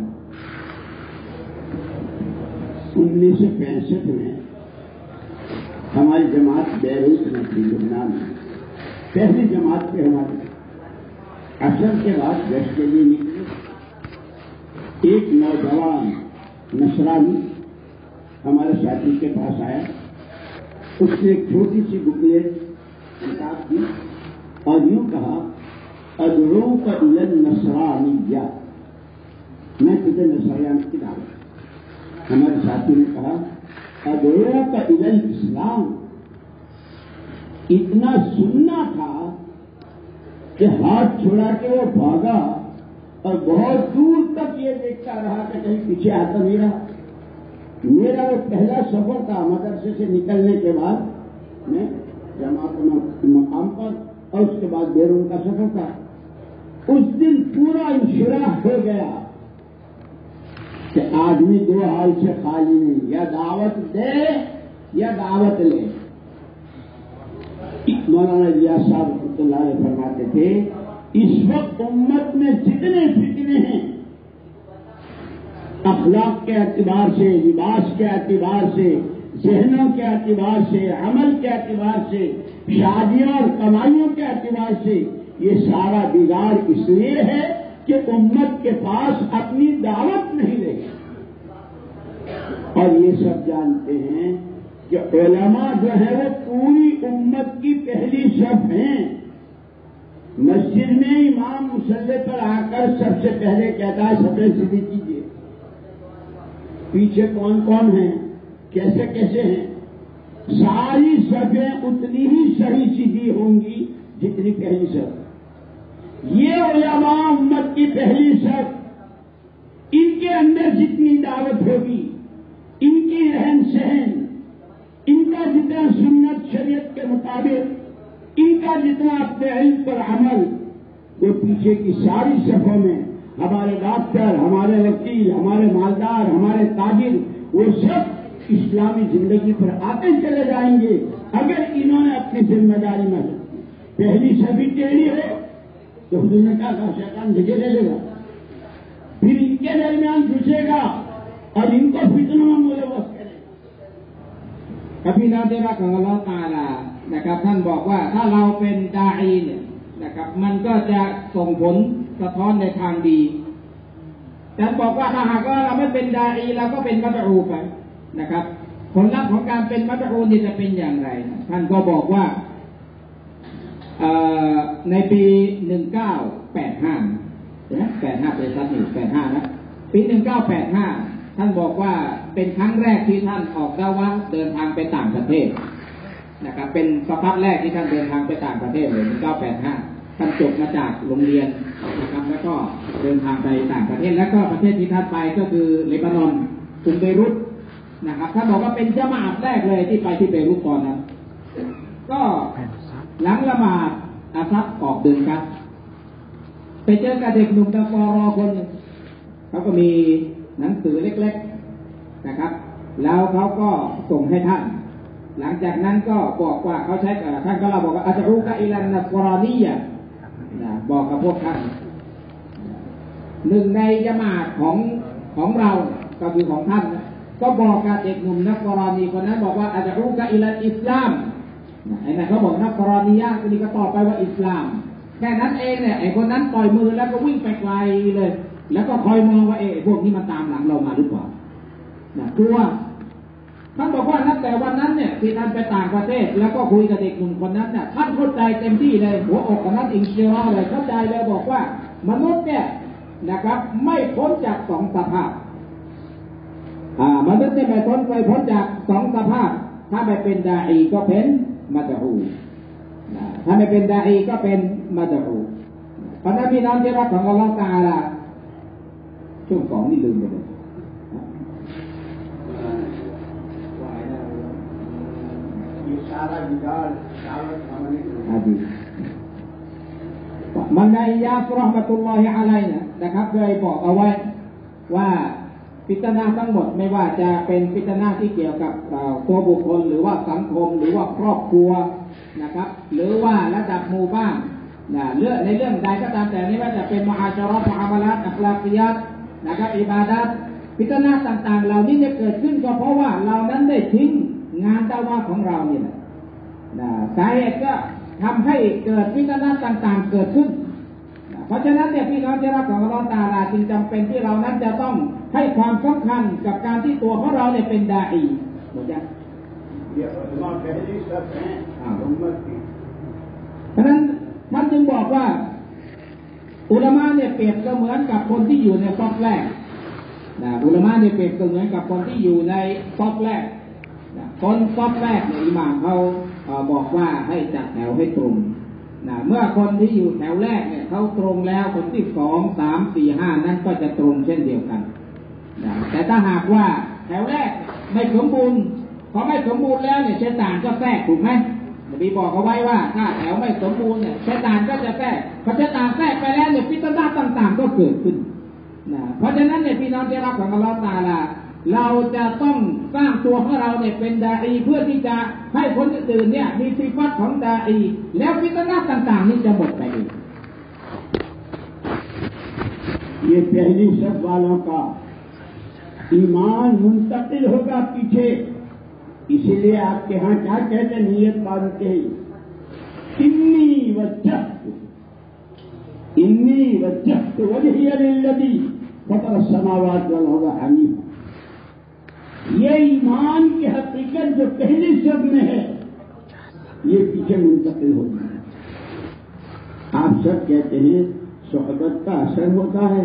उन्नीस सौ पैंसठ में हमारी जमात बैरूत में थी लुबनान में पहली जमात पे हमारे असर के बाद गश्त के लिए निकले एक नौजवान नसरानी हमारे साथी के पास आया उसने एक छोटी सी बुकलेट किताब की और यूं कहा अदरूक इलन नसरानिया मैं तुझे नसरियान की दावत हमारे साथी ने कहा अदरूक इलन इस्लाम इतना सुनना था कि हाथ छुड़ा के वो भागा और बहुत दूर तक ये देखता रहा कि कहीं पीछे आता नहीं रहा मेरा वो पहला सफर था मदरसे से निकलने के बाद मैं जमात मकाम पर और उसके बाद बैरून का सफर था उस दिन पूरा इंशिराह हो गया कि आदमी दो हाल से खाली नहीं या दावत दे या दावत ले मौलाना इलियास साहब रहमतुल्लाह अलैह फरमाते थे इस वक्त उम्मत में जितने फितने हैं अखलाक के एतबार से लिबास के एतबार से जहनों के एतबार से अमल के एतबार से शादियों और कमाइयों के एतबार से ये सारा बिगाड़ इसलिए है कि उम्मत के पास अपनी दावत नहीं रही और ये सब जानते हैं कि उलमा जो है वो पूरी उम्मत की पहली शफ हैं मस्जिद में इमाम मुसल्ले पर आकर सबसे पहले कहता है सफे सीधी कीजिए पीछे कौन कौन है कैसे कैसे हैं सारी सफें उतनी ही सही सीधी होंगी जितनी पहली सफ ये उलमा उम्मत की पहली सफ इनके अंदर जितनी दावत होगी इनकी रहन सहन इनका जितना सुन्नत शरीयत के मुताबिक इनका जितना अपने इल्म पर अमल वो पीछे की सारी सफों में हमारे डॉक्टर हमारे वकील हमारे मालदार हमारे ताजिर वो सब इस्लामी जिंदगी पर आते चले जाएंगे अगर इन्होंने अपनी जिम्मेदारी में पहली सभी टेढ़ी हो तो हुजूर ने कहा शैतान जगह ले लेगा फिर इनके दरमियान घुसेगा और इनको फितनों में मुलव्वस करेगा พระพี่น้องที่รักของอัลเลาะห์ตะอาลานะครับท่านบอกว่าถ้าเราเป็นดาอีเนี่ยนะครับมันก็จะส่งผลสะท้อนในทางดีท่านบอกว่าถ้าหากว่าเราไม่เป็นดาอีเราก็เป็นมัดอูไปนะครับผลลัพธ์ของการเป็นมัดอูนี่จะเป็นอย่างไรท่านก็บอกว่าในปีหนึ่งพันเก้าร้อยแปดสิบห้านะแปดสิบห้าเป็นสัตว์หนึ่งแปดสิบห้านะปีหนึ่งพันเก้าร้อยแปดสิบห้าท่านบอกว่าเป็นครั้งแรกที่ท่านออกดะอ์วะห์เดินทางไปต่างประเทศนะครับเป็นสภาพแรกที่ท่านเดินทางไปต่างประเทศเลยหนึ่งพันเก้าร้อยแปดสิบห้าท่านจบมาจากโรงเรียนนะครับแล้วก็เดินทางไปต่างประเทศแล้วก็ประเทศที่ท่านไปก็คือเลบานอนกรุงเบรุตนะครับท่านบอกว่าเป็นญะมาอะห์แรกเลยที่ไปที่เบรุตตอนนั้นก็หลังละหมาดอาซับออกเดินกันไปเจอกับเด็กหนุ่มตะกอรอคนนึงเขาก็มีหนังสือเล็กๆนะครับแล้วเขาก็ส่งให้ท่านหลังจากนั้นก็บอกว่าเขาใช้ท่านก็เราบอกว่าอัตรูกะอิลันนัสรอนียะนะบอกกับพวกท่านหนึ่งในญะมาอะห์ของของเราก็คือของท่านก็บอกกับเด็กหนุ่มนักกรณีคนนั้นบอกว่าอัตรูกะอิลันอิสลามไอ้นั่นเขาบอกนักกรณียะคนนี้ก็ตอบไปว่าอิสลามแค่นั้นเองเนี่ยไอ้คนนั้นปล่อยมือแล้วก็วิ่งไปไกลเลยแล้วก็คอยมองว่าเอ๊ะพวกนี้มันตามหลังเรามาหรือเปล่านะกลัวท่านบอกว่านับแต่วันนั้นเนี่ยที่ท่านไปต่างประเทศแล้วก็คุยกับเด็กหนุ่มคนนั้นเนี่ยท่านเข้าใจเต็มที่เลยหัวอกของนั้นอิงเชียร์เลยเข้าใจเลยบอกว่ามนุษย์เนี่ยนะครับไม่พ้นจากสองสภาพอ่ามนุษย์เนี่ยไม่พ้นไปพ้นจากสองสภาพถ้าไม่เป็นดาอีก็เป็นมัตอูถ้าไม่เป็นดาอีก็เป็นมัตอูเพราะนั้นพี่น้องที่รักของอัลเลาะห์ตะอาลาช่วงสองนี่ลืมไปเลยมันในยาสุรห์มะตุลลอฮิอะลัยนะนะครับเคยบอกเอาไว้ว่าฟิตนะห์ทั้งหมดไม่ว่าจะเป็นฟิตนะห์ที่เกี่ยวกับตัวบุคคลหรือว่าสังคมหรือว่าครอบครัวนะครับหรือว่าระดับหมู่บ้านนะเรื่องในเรื่องใดก็ตามแต่นี้ว่าจะเป็นมุอาชะเราะห์มุอามาละห์อัคลากิยาตนะครับอิบาดะห์ฟิตนะห์ต่างๆเหล่านี้เนี่ยเกิดขึ้นก็เพราะว่าเรานั้นได้ทิ้งงานดะวะห์ของเรานี่แหละสาเหตุก็ทำให้เกิดฟิตนะห์ต่างๆเกิดขึ้นเพราะฉะนั้นเนี่ยพี่น้องที่รักของอัลเลาะห์ตะอาลาจึงจำเป็นที่เรานั้นจะต้องให้ความสำคัญกับการที่ตัวของเราเนี่ยเป็นดาอีหมดยังเพราะฉะนั้นท่านจึงบอกว่าอุลามะเนี่ยเปรียบเสมือนกับคนที่อยู่ในซอฟแรกนะอุลามะเนี่ยเปรียบเสมือนกับคนที่อยู่ในซอฟแรกนะคนซอฟแรกเนี่ยอิหม่ามเขาบอกว่าให้จัดแถวให้ตรงนะเมื่อคนที่อยู่แถวแรกเนี่ยเขาตรงแล้วคนที่สองสามสี่ห้านั้นก็จะตรงเช่นเดียวกันนะแต่ถ้าหากว่าแถวแรกไม่สมบูรณ์พอไม่สมบูรณ์แล้วเนี่ยชัยฏอนก็แทรกถูกไหมนบีบอกเอาไว้ว่าถ้าแถวไม่สมบูรณ์เนี่ยชัยฏอนก็จะแทรกพอชัยฏอนแทรกไปแล้วเนี่ยฟิตนะห์ต่างๆก็เกิดขึ้นนะเพราะฉะนั้นเนี่ยพี่น้องที่รักของอัลเลาะห์ตะอาลาเราจะต้องสร้างตัวของเราเนี่ยเป็นดาอีเพื่อที่จะให้คนอื่นเนี่ยมีสิฟัตของดาอีแล้วฟิตนะห์ต่างๆนี่จะหมดไปเอง ये पहली सब वालों का ईमान मुंतकिल होगा पीछे इसीलिए आपके यहाँ क्या कहते हैं नियत बांधते हैं इन्नी वज्जहत इन्नी वज्जहत वजहिया लिल्लज़ी फतर अस्समावात वल अर्ज़ हनीफ़ा ये ईमान की हकीकत जो पहली सब में है ये पीछे मुंतकिल होती है। आप सब कहते हैं सोहबत का असर होता है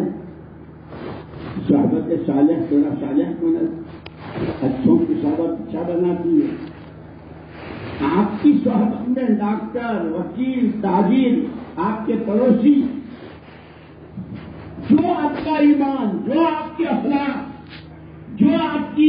सोहबत सालिह थोड़ा सालिह बना अच्छों की सोहबत अच्छा बनाती है। आपकी सोहबत में डॉक्टर वकील ताजिर आपके पड़ोसी जो आपका ईमान जो आपके अखलाक जो आपकी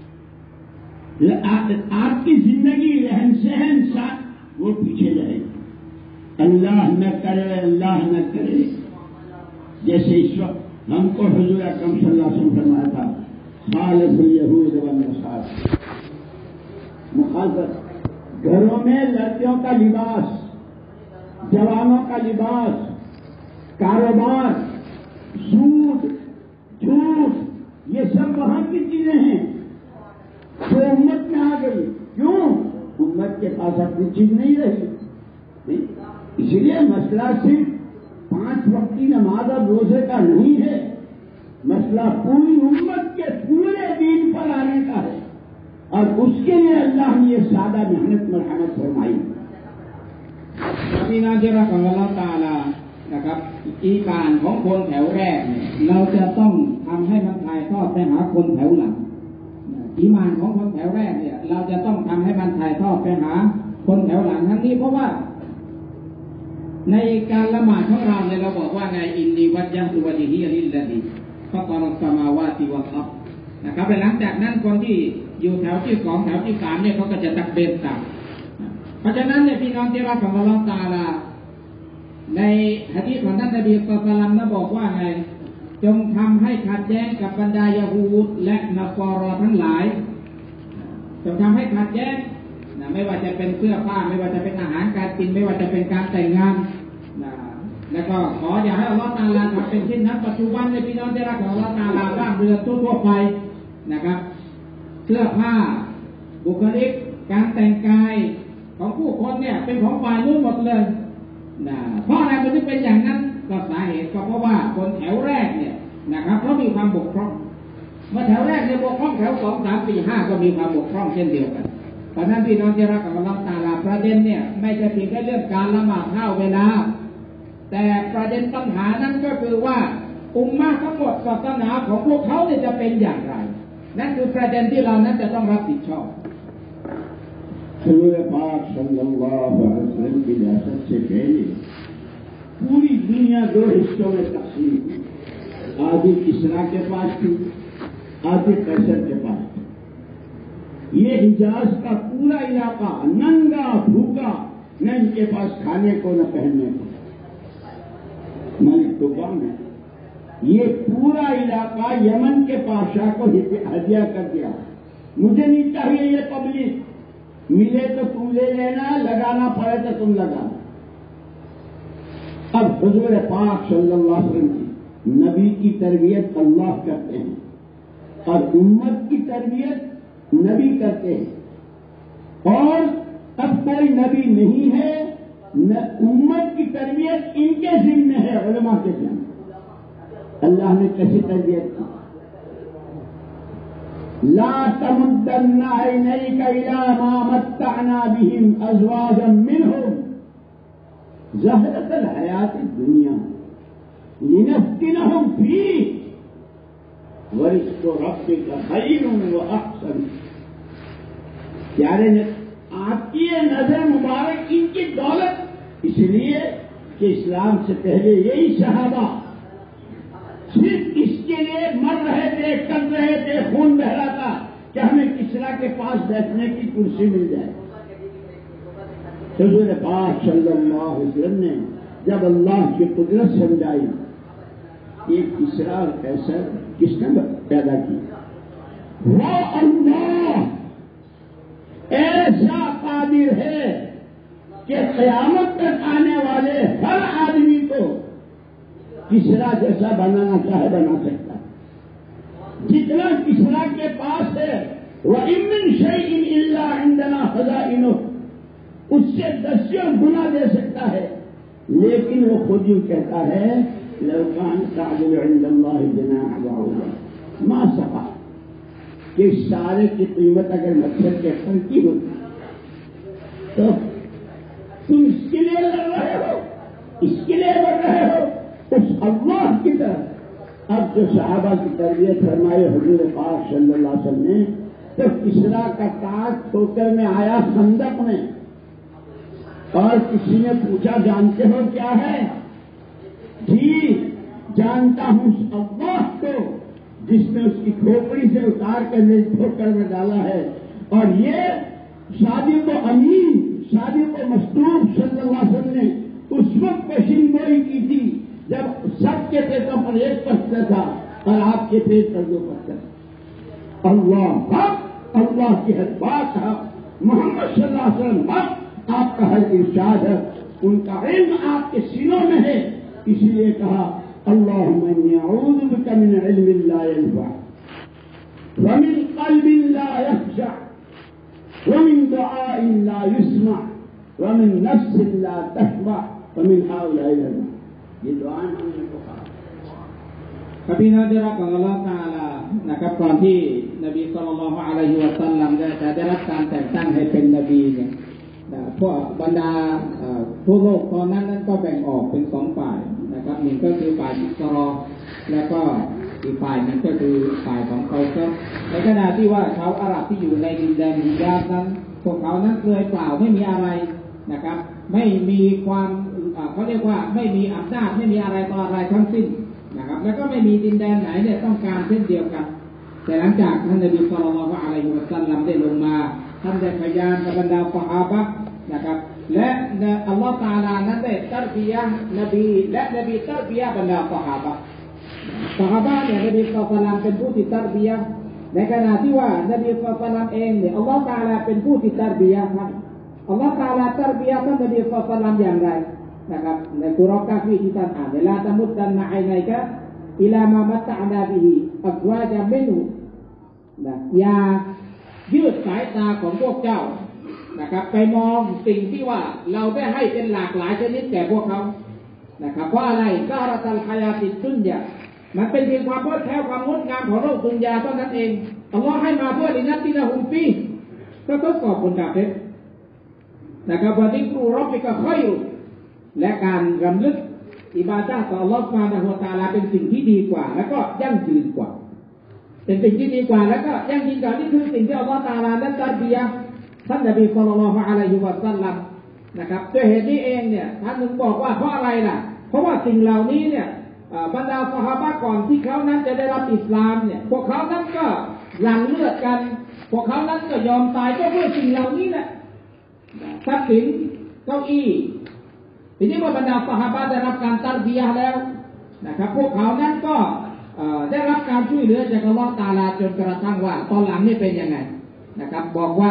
आपकी जिंदगी रहन सहन साथ वो पीछे जाएगी। अल्लाह न करे अल्लाह न करे जैसे इस वक्त हमको हुजूर अकरम सल्लल्लाहु अलैहि वसल्लम फरमाया था खालिफुल यहूद वन नसारा मुखालफत घरों में लड़कियों का लिबास जवानों का लिबास कारोबार सूद झूठ ये सब वहां की चीजें हैं जो उम्मत में आ गई। क्यों उम्मत के पास अपनी चीज नहीं रही इसीलिए मसला सिर्फ पांच वक्त की नमाज और रोजे का नहीं है मसला पूरी उम्मत के पूरे दीन पर आने का है और उसके लिए अल्लाह ने ये सादा मेहनत मरहमत फरमाई। พี่น้องที่รักของอัลเลาะห์ตะอาลานะครับอีมานของคนแถวแรกเนี่ยเราจะต้องทำให้มันถ่ายทอดไปหาคนแถวหลังอีมานของคนแถวแรกเนี่ยเราจะต้องทำให้มันถ่ายทอดไปหาคนแถวหลังทั้งนี้เพราะว่าในการละหมาดของเราเนี่ยเราบอกว่าไงอินนีวัจญะตุวะญิฮิลิลลซีฟะตอรัสสมาวาติวัลอัรฎนะครับหลังจากนั้นคนที่อยู่แถวที่สองแถวที่สามเนี่ยเขาก็จะตักบีรตามเพราะฉะนั้นเนี่ยพี่น้องที่รักของอัลเลาะห์ตะอาลาในหะดีษของท่านนบีศ็อลลัลลอฮุอะลัยฮิวะซัลลัมนั้นบอกว่าไงจงทำให้ขัดแย้งกับบรรดายะฮูดและนัสรอทั้งหลายจงทำให้ขัดแย้งนะไม่ว่าจะเป็นเสื้อผ้าไม่ว่าจะเป็นอาหารการกินไม่ว่าจะเป็นการแต่งงานนะแล้วก็ขออย่าให้อัลเลาะห์ตะอาลาทำเป็นเช่นนั้นปัจจุบันในพี่น้องที่รักของอัลเลาะห์ตะอาลาบ้านเรือนทั่วๆไปนะครับเสื้อผ้าบุคลิกการแต่งกายของผู้คนเนี่ยเป็นของฝ่ายนู้นหมดเลยนะเพราะอะไรมันถึงเป็นอย่างนั้นก็สาเหตุก็เพราะว่าคนแถวแรกเนี่ยนะครับเขามีความบกพร่องเมื่อแถวแรกเนี่ยบกพร่องแถวสองสามสี่ห้าก็มีความบกพร่องเช่นเดียวกันเพราะนั้นพี่น้องที่รักของอัลเลาะห์ตะอาลาประเด็นเนี่ยไม่ใช่เพียงแค่เรื่องการละหมาดเท่าเวลาแต่ประเด็นปัญหานั้นก็คือว่าอุมมะห์ทั้งหมดศาสนาของพวกเขาเนี่ยจะเป็นอย่างไรนั่นคือประเด็นที่เรานั้นจะต้องรับผิดชอบ حضور پاک صلی اللہ علیہ وسلم کی بعثت سے پہلے پوری دنیا دو حصوں میں تقسیم ہوئی آدھی کسرا کے پاس تھی آدھی قیصر کے پاس تھی یہ حجاز کا پورا علاقہ ننگا بھوکا نہ ان کے پاس کھانے کو نہ پہننے کو ملک تو کون ہے یہ پورا علاقہ یمن کے بادشاہ کو ہدیہ کر دیا مجھے نہیں چاہیے یہ پبلک ملے تو تم لے لینا لگانا پڑے تو تم لگانا اب حضور پاک صلی اللہ علیہ وسلم کی نبی کی تربیت اللہ کرتے ہیں اور امت کی تربیت نبی کرتے ہیں اور اب کوئی نبی نہیں ہے امت کی تربیت ان کے ذمہ ہے علماء کے ذمہ اللہ نے کیسی تربیت کی لا تمدن عينيك الى ما متعنا بهم ازواجا منهم زهرة الحياة الدنيا لنفتنهم فيه ورزق ربك خير واحسن پیارے نے آپ کی نظر مبارک ان کی دولت اس لیے کہ اسلام سے پہلے یہی صحابہ صرف اس کے لیے مر رہے تھے کر رہے تھے خون بہ رہا تھا کہ ہمیں کسرا کے پاس بیٹھنے کی کرسی مل جائے حضور پاک صلی اللہ علیہ وسلم نے جب اللہ کی قدرت سمجھائی یہ کسرا اور قیصر کس نے پیدا کی وہ اللہ ایسا قادر ہے کہ قیامت تک آنے والے ہر آدمی کو کسرا جیسا بنانا چاہے بنا سکتا ہے جتنا کسرا کے پاس ہے وہ امن شیء الا عندنا خزائنہ اس سے دسیوں گنا دے سکتا ہے لیکن وہ خود یوں کہتا ہے لو کان تعدل عند اللہ جناح بعوضہ ما سقى کہ سارے کی قیمت اگر مچھر کے پھل کی ہوتی تو تم اس کے لیے لڑ رہے ہو اس کے لیے بڑھ رہے ہو اس اللہ کی طرف اب جو صحابہ کی تربیت فرمائے حضور پاک صلی اللہ علیہ وسلم نے تو کسرا کا تاج ٹھوکر میں آیا خندق میں اور کسی نے پوچھا جانتے ہو کیا ہے جی جانتا ہوں اس اللہ کو جس نے اس کی کھوپڑی سے اتار کر میری ٹھوکر میں ڈالا ہے اور یہ شادی کو امین شادی کو مستور صلی اللہ علیہ وسلم نے اس وقت پیشین گوئی کی تھی جب سب کے پیٹوں پر ایک پتھر تھا اور آپ کے پیٹ پر دو پتھر اللہ حق اللہ کی ہر بات ہے محمد صلی اللہ علیہ وسلم حق آپ کا ہر ارشاد ہے ان کا علم آپ کے سینوں میں ہے اس لیے کہا اللہم انی اعوذ بک من علم لا ينفع ومن قلب لا يخشع ومن دعاء لا يسمع ومن نفس لا تشبع ومن هؤلاء الذين یہ دعا ہم نے کہا کبھی نہ جرا کہ اللہ تعالی นะครับก่อนที่นบีศ็อลลัลลอฮุอะลัยฮิวะซัลลัมจะได้รับการแต่งตั้งให้เป็นนบีเนี่ยพวกบรรดาทั่วโลกตอนนั้นนั้นก็แบ่งออกเป็นสองฝ่ายนะครับหนึ่งก็คือฝ่ายอิสรอแล้วก็อีกฝ่ายหนึ่งก็คือฝ่ายของเขาครับในขณะที่ว่าชาวอาหรับที่อยู่ในดินแดนฮิญาซนั้นพวกเขานั้นเปลือยเปล่าไม่มีอะไรนะครับไม่มีความเขาเรียกว่าไม่มีอำนาจไม่มีอะไรต่ออะไรทั้งสิ้นนะครับแล้วก็ไม่มีดินแดนไหนเนี่ยต้องการเช่นเดียวกันแต่หลังจากท่านนบีศ็อลลัลลอฮุอะลัยฮิวะซัลลัมได้ลงมาท่านได้พยานกับบรรดาซอฮาบะห์นะครับและอัลลอฮฺตะอาลานั้นได้ตัรบียะห์นบีและนบีตัรบียะห์บรรดาซอฮาบะห์ซอฮาบะห์เนี่ยนบีศ็อลลัลลอฮุอะลัยฮิวะซัลลัมเป็นผู้ที่ตัรบียะห์ในขณะที่ว่านบีศ็อลลัลลอฮุอะลัยฮิวะซัลลัมเองเนี่ยอัลลอฮฺตะอาลาเป็นผู้ที่ตัรบียะห์ครับอัลลอฮฺตะอาลาตัรบียะห์ท่านนบีศ็อลลัลลอฮุอะลัยฮิวะซัลลัมอย่างไรนะครับในกุรอานกะฟีที่ท่านอ่านลาตะมุดดันนะอัยนัยกะอิลามามัตตะนาบิฮิอัซวาจามินฮุนะอย่ายืดสายตาของพวกเจ้านะครับไปมองสิ่งที่ว่าเราได้ให้เป็นหลากหลายชนิดแก่พวกเขานะครับเพราะอะไรซาราตัลฮายาติดดุนยามันเป็นเพียงความเพลิดเพลินความงดงามของโลกดุนยาเท่านั้นเองอัลลอฮ์ให้มาเพื่อลินัตตินะฮุมฟีก็ทดสอบคนกาเฟรนะครับวะซิกรุร็อบบิกะค็อยรุและการรำลึกอิบาดะห์ต่ออัลลอฮ์ซุบฮานะฮูวะตะอาลาเป็นสิ่งที่ดีกว่าแล้วก็ยั่งยืนกว่าเป็นสิ่งที่ดีกว่าแล้วก็ยั่งยืนกว่านี่คือสิ่งที่อัลลอฮ์ตะอาลาได้ตรัสเบียท่านนบีศ็อลลัลลอฮุอะลัยฮิวะซัลลัมนะครับด้วยเหตุนี้เองเนี่ยท่านถึงบอกว่าเพราะอะไรล่ะเพราะว่าสิ่งเหล่านี้เนี่ยบรรดาซอฮาบะห์ก่อนที่เขานั้นจะได้รับอิสลามเนี่ยพวกเขานั้นก็หลั่งเลือดกันพวกเขานั้นก็ยอมตายก็เพื่อสิ่งเหล่านี้แหละทรัพย์สินเก้าอี้ทีนี้เมื่อบรรดาซอฮาบะห์ได้รับการตัรบียะห์แล้วนะครับพวกเขานั้นก็ได้รับการช่วยเหลือจากอัลเลาะห์ตะอาลาจนกระทั่งว่าตอนหลังนี่เป็นยังไงนะครับบอกว่า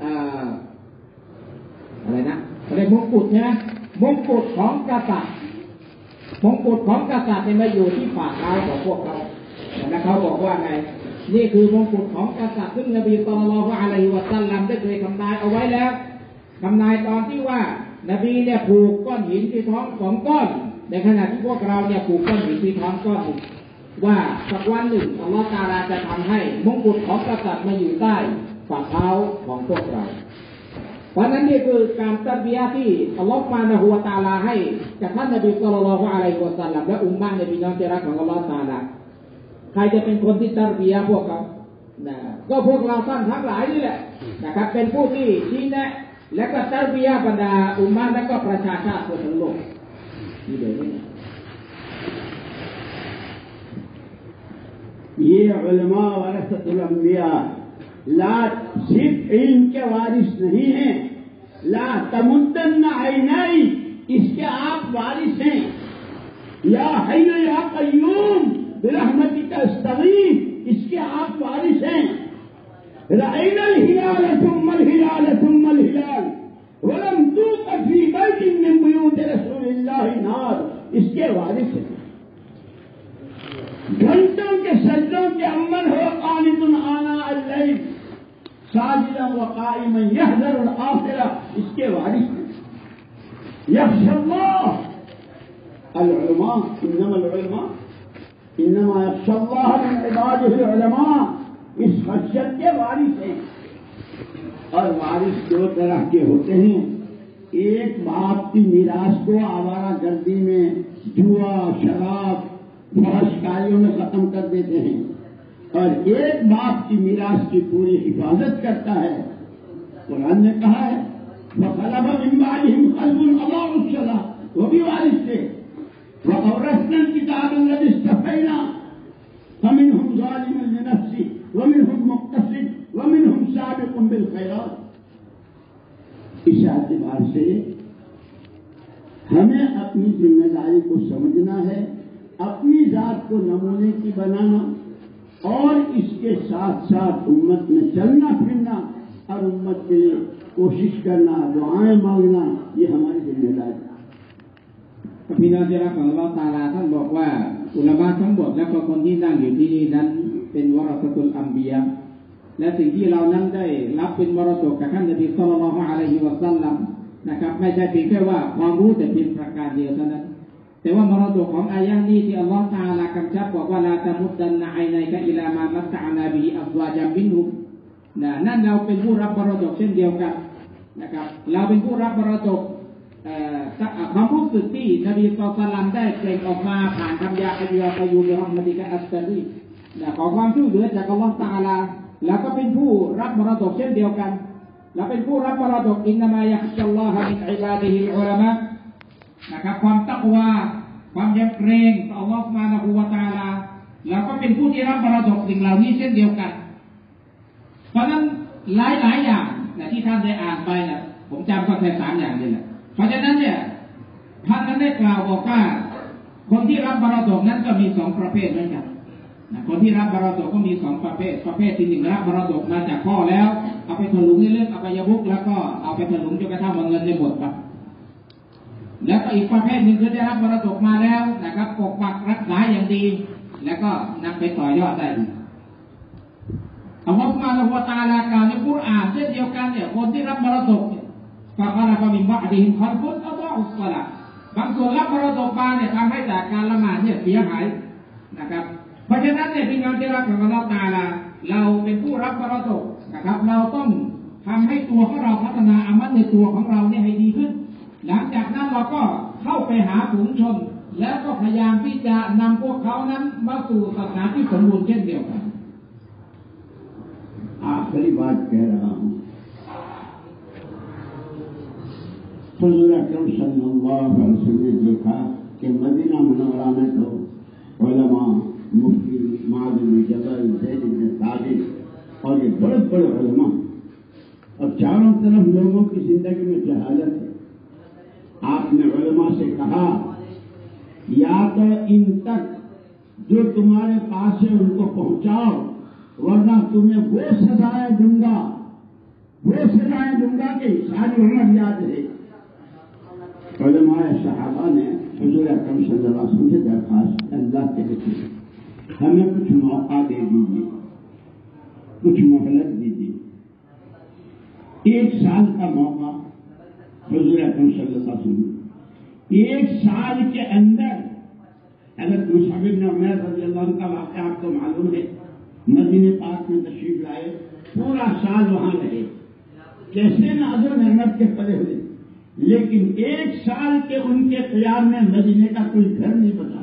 อะไรนะอะไรมงกุฎใช่ไหมมงกุฎของกษัตริย์มงกุฎของกษัตริย์เนี่ยมาอยู่ที่ฝ่าเท้าของพวกเขาและเขาบอกว่าไงนี่คือมงกุฎของกษัตริย์ซึ่งนบีศ็อลลัลลอฮุอะลัยฮิวะซัลลัมได้เคยทำนายเอาไว้แล้วทำนายตอนที่ว่านบีเนี่ยผูกก้อนหินที่ท้องสองก้อนในขณะที่พวกเราเนี่ยผูกก้อนหินที่ท้องก้อนหนึ่งว่าสักวันหนึ่งอัลลอฮฺตะอาลาจะทำให้มงกุฎของกษัตริย์มาอยู่ใต้ฝ่าเท้าของพวกเราเพราะนั้นนี่คือการตัรบียะห์ที่อัลลอฮฺซุบฮานะฮูวะตะอาลาให้กับท่านนบีศ็อลลัลลอฮุอะลัยฮิวะซัลลัมและอุมมะฮ์ในพี่น้องที่รักของอัลลอฮฺตะอาลาใครจะเป็นคนที่ตัรบียะห์พวกเขานะก็พวกเราท่านทั้งหลายนี่แหละนะครับเป็นผู้ที่ชี้แนะและก็ตัรบียะห์บรรดาอุมมะฮ์และก็ประชาชาติทั่วทั้งโลกนี่เดี๋ยวนี้ ये उलमा वरसतुल अंबिया ला सिर्फ इल्म के वारिस नहीं हैं ला तमुद्दन ऐनाई इसके आप वारिस हैं या हय्य या कय्यूम बिरहमतिक अस्तगीथ इसके आप वारिस हैं रअयनल हिलाल सुम्मल हिलाल सुम्मल हिलाल वलम तूक़त फी बैतिन मिन बुयूत रसूलिल्लाहि नार इसके वारिस हैं घंटों के सज्जों के अमल हो कानितुन आना अल-लैल साजिदन व काइमन यहज़रुल आखिरा इसके वारिस हैं यख्शल्लाह अल-उलमा इन्नमल उलमा इन्नमा यख्शल्लाह मिन इबादिहिल उलमा इस खशियत के वारिस हैं और वारिस दो तरह के होते हैं एक बाप की मीरास को आवारा गर्दी में जुआ शराब फहशकारियों में खत्म कर देते हैं और एक बाप की मीरास की पूरी हिफाजत करता है कुरान ने कहा है वखलफ मिन बादिहिम खल्फुन अदाउस सलाह वो भी वारिस थे वअवरसना किताब अल्लज़ी इस्तफ़ैना फमिनहुम ज़ालिमुन लिनफ़्सिही वमिनहुम मुक़्तसिद वमिनहुम साबिक़ुन बिल खैरात इस एतबार से हमें अपनी जिम्मेदारी को समझना है अपनी जात को नमूने की बनाना और इसके साथ साथ उम्मत में चलना फिरना और उम्मत के लिए कोशिश करना दुआएं मांगना ये हमारी जिम्मेदारी है พี่น้องที่รักของอัลเลาะห์ตะอาลาท่านบอกว่าอุลามะทั้งหมดและก็คนที่นั่งอยู่ที่นี่นั้นเป็นวะเราะซะตุลอัมบิยะห์และสิ่งที่เรานั้นได้รับเป็นมรดกจากท่านนบีศ็อลลัลลอฮุอะลัยฮิวะซัลลัมนะครับไม่ใช่เพียงแค่ว่าความรู้แต่เพียงประการเดียวเท่านั้นแต่ว่ามรดกของอายะห์นี้ที่อัลเลาะห์ตะอาลากำชับบอกว่าลาตะมุดดันนะอัยนัยกะอิลามามัตตะนาบิอัซวาจัมมินฮุมนะนั่นเราเป็นผู้รับมรดกเช่นเดียวกันนะครับเราเป็นผู้รับมรดกความรู้สึกที่นบีศ็อลลัลลอฮุอะลัยฮิวะซัลลัมได้เปล่งออกมาผ่านคำยาอัยยะกะยูบิเราะห์มะติกะอัสตะกีนะขอความช่วยเหลือจากอัลเลาะห์ตะอาลาแล้วก็เป็นผู้รับมรดกเช่นเดียวกันและเป็นผู้รับมรดกอินนามะยักชัลลอฮะมินอิบาดิฮิลอุลามะนะครับความตักวาความยำเกรงต่ออัลเลาะห์ซุบฮานะฮูวะตะอาลาแล้วก็เป็นผู้ที่รับมรดกสิ่งเหล่านี้เช่นเดียวกันเพราะฉะนั้นหลายๆอย่างนะที่ท่านได้อ่านไปนะผมจำก็แค่สามอย่างนี่แหละเพราะฉะนั้นเนี่ยท่านนั้นได้กล่าวบอกว่าคนที่รับมรดกนั้นก็มีสองประเภทเหมือนกันนะคนที่รับมรดกก็มีสองประเภทประเภทที่หนึ่งรับมรดกมาจากพ่อแล้วเอาไปถลุงในเรื่องอบายมุขแล้วก็เอาไปถลุงจนกระทั่งเงินได้หมดครับแล้วก็อีกประเภทหนึ่งคือได้รับมรดกมาแล้วนะครับปกปักรักษาอย่างดีแล้วก็นำไปต่อยอดได้อัลลอฮฺซุบฮานะฮูวะตะอาลากล่าวในกุรอานเช่นเดียวกันเนี่ยคนที่รับมรดกฟะกะละฟะมินบะอดิฮิมคอลฟุนอะฎออุศศอลาห์บางส่วนรับมรดกมาเนี่ยทำให้จากการละหมาดเนี่ยเสียหายนะครับเพราะฉะนั้นเนี่ยพี่น้องที่รักของอัลเลาะห์ตะอาลาเราเป็นผู้รับมรดกนะครับเราต้องทำให้ตัวของเราพัฒนาอามัลในตัวของเราเนี่ยให้ดีขึ้นหลังจากนั้นเราก็เข้าไปหาฝูงชนแล้วก็พยายามที่จะนำพวกเขานั้นมาสู่ศาสนาที่สมบูรณ์เช่นเดียวกัน आखिरी बात कह रहा हूँ हुज़ूर अकरम सल्लल्लाहु अलैहि वसल्लम ने देखा कि मदीना मुनव्वरा में तो उलमा मुफ्ती मुआज़ बिन जबल ज़ैद बिन साबित और ये बड़े बड़े उलमा और चारों तरफ लोगों की जिंदगी में जहालत है। आपने उलमा से कहा या तो इन तक जो तुम्हारे पास है उनको पहुंचाओ वरना तुम्हें वो सजाएं दूंगा वो सजाएं दूंगा कि सारी उम्र याद है। उलमाए सहाबा ने हुज़ूर अकरम सल्लल्लाहु अलैहि वसल्लम से दरखास्त अल्लाह के रसूल हमें कुछ मौका दे दीजिए कुछ मोहलत दीजिए एक साल का मौका। हुज़ूर अकरम सल्लल्लाहु अलैहि वसल्लम एक साल के अंदर हज़रत मुसअब इब्न उमैर रज़ियल्लाहु अन्हु का वाक़या आपको मालूम है मदीने पाक में तशरीफ लाए पूरा साल वहां रहे कैसे नाज़ो नेमत के पले हुए लेकिन एक साल के उनके क़याम में मदीने का कोई घर नहीं बचा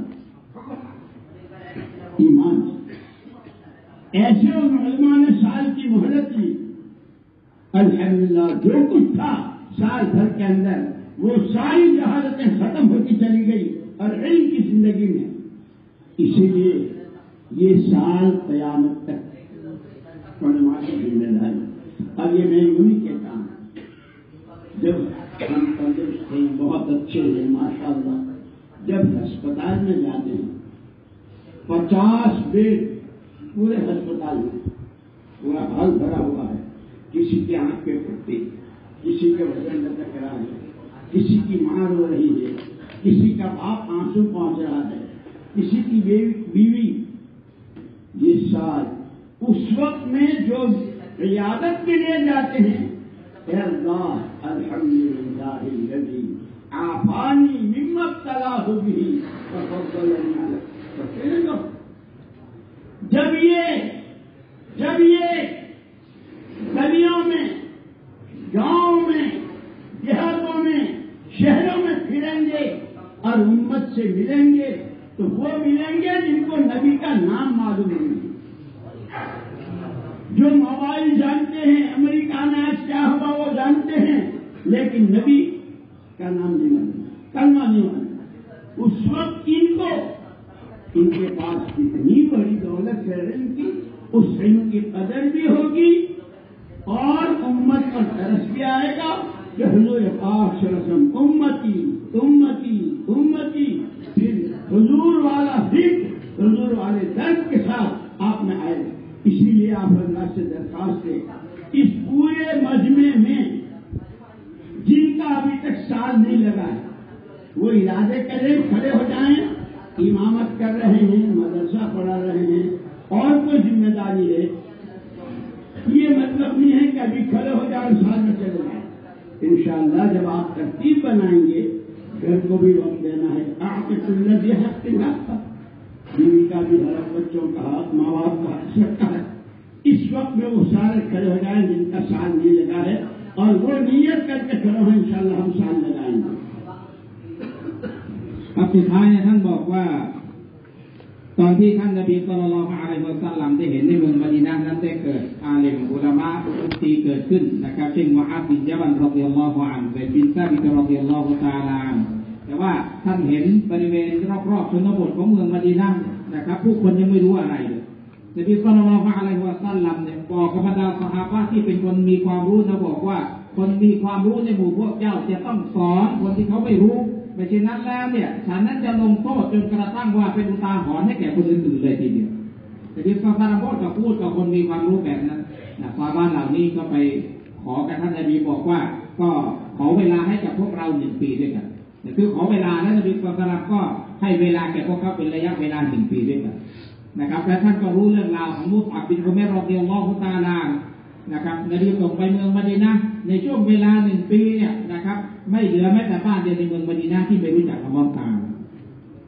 ईमान ऐसे उन उलमा ने साल की मोहलत ली अल्हम्दुलिल्लाह जो कुछ था साल भर के अंदर वो सारी जहालतें खत्म होती चली गई और इल्म की जिंदगी में इसीलिए ये साल क़यामत तक उलमा की जिम्मेदारी। अब ये मैं यूं ही कहता हूं जब हम तंदुरुस्त हैं बहुत अच्छे हैं माशाअल्लाह जब अस्पताल में जाते हैं पचास बेड पूरे अस्पताल में पूरा हॉल भरा हुआ है किसी की आंख पे फटती किसी के वजन लटक रहा है किसी की मां रो रही है किसी का बाप आंसू पहुंच रहा है किसी की बीवी ये साल उस वक्त में जो रियादत के लिए जाते हैं अल्लाह अल्हम्दुलिल्लाहिल्लज़ी आफानी मिम्मा तलाहु बिही वफ़द्दलनी अलैह। जब ये जब ये गलियों में गांव में देहातों में शहरों में फिरेंगे और उम्मत से मिलेंगे तो वो मिलेंगे जिनको नबी का नाम मालूम नहीं जो मोबाइल जानते हैं अमेरिका में आज क्या हुआ वो जानते हैं लेकिन नबी का नाम नहीं मालूम कलमा नहीं मालूम। उस वक्त इनको इनके पास कितनी बड़ी दौलत है इनकी उस इल्म की कदर भी होगी और उम्मत पर तरस भी आएगा कि हुजूर पाक सल्लल्लाहु अलैहि वसल्लम उम्मती उम्मती उम्मती फिर हुजूर वाला जिक्र हुजूर वाले दर्द के साथ आप में आएगा। इसीलिए आप अल्लाह से दरखास्त है इस पूरे मजमे में जिनका अभी तक साल नहीं लगा है वो इरादे करें खड़े हो जाएं इमामत कर रहे हैं मदरसा पढ़ा रहे हैं और कोई जिम्मेदारी है ये मतलब नहीं है कि अभी खड़े हो जाए साल में चले जाए। इंशाअल्लाह जब आप तरतीब बनाएंगे घर को भी वक्त देना है आपके सुन्नत ये हक के हक बीवी का भी हक बच्चों का हक माँ बाप का हक सबका है। इस वक्त में वो सारे खड़े हो जाए जिनका साल नहीं लगा है और वो नियत करके खड़े हो इंशाअल्लाह हम साल लगाएंगे। ครับสุดท้ายท่านบอกว่าตอนที่ท่านนบีศ็อลลัลลอฮุอะลัยฮิวะซัลลัมได้เห็นในเมืองมะดีนะห์นั้นได้เกิดอาลิมอุลามะมุฟตีเกิดขึ้นนะครับเช่นมุอาซบินญะบัลรอฎิยัลลอฮุอันฮุซัยบินซาบิตรอฎิยัลลอฮุตะอาลาอันฮุแต่ว่าท่านเห็นบริเวณรอบๆชนบทของเมืองมะดีนะห์นะครับผู้คนยังไม่รู้อะไรเลยนบีศ็อลลัลลอฮุอะลัยฮิวะซัลลัมเนี่ยบอกกับบรรดาซอฮาบะห์ที่เป็นคนมีความรู้นะบอกว่าคนมีความรู้ในหมู่พวกเจ้าจะต้องสอนคนที่เขาไม่รู้ไม่เช่นนั้นแล้วเนี่ยฉันนั้นจะลงโทษจนกระทั่งว่าเป็นอุทาหรณ์ให้แก่คนอื่นๆเลยทีเดียวแต่ที่ซาบาพูดกับพูดกับคนมีความรู้แบบนั้นนะซาบาเหล่านี้ก็ไปขอกับท่านนบีบอกว่าก็ขอเวลาให้กับพวกเราหนึ่งปีด้วยกันแต่คือขอเวลาแล้วนบีซาบาก็ให้เวลาแก่พวกเขาเป็นระยะเวลาหนึ่งปีด้วยกันนะครับและท่านก็รู้เรื่องราวของมุสอับบินอุมัยรรอฎิยัลลอฮุตะอาลานะครับนบีส่งไปเมืองมะดีนะห์ในช่วงเวลาหนึ่งปีเนี่ยนะครับไม่เหลือแม้แต่บ้านเดียวในเมืองมะดีนะห์ที่ไม่รู้จักอัลเลาะห์ตะอาลา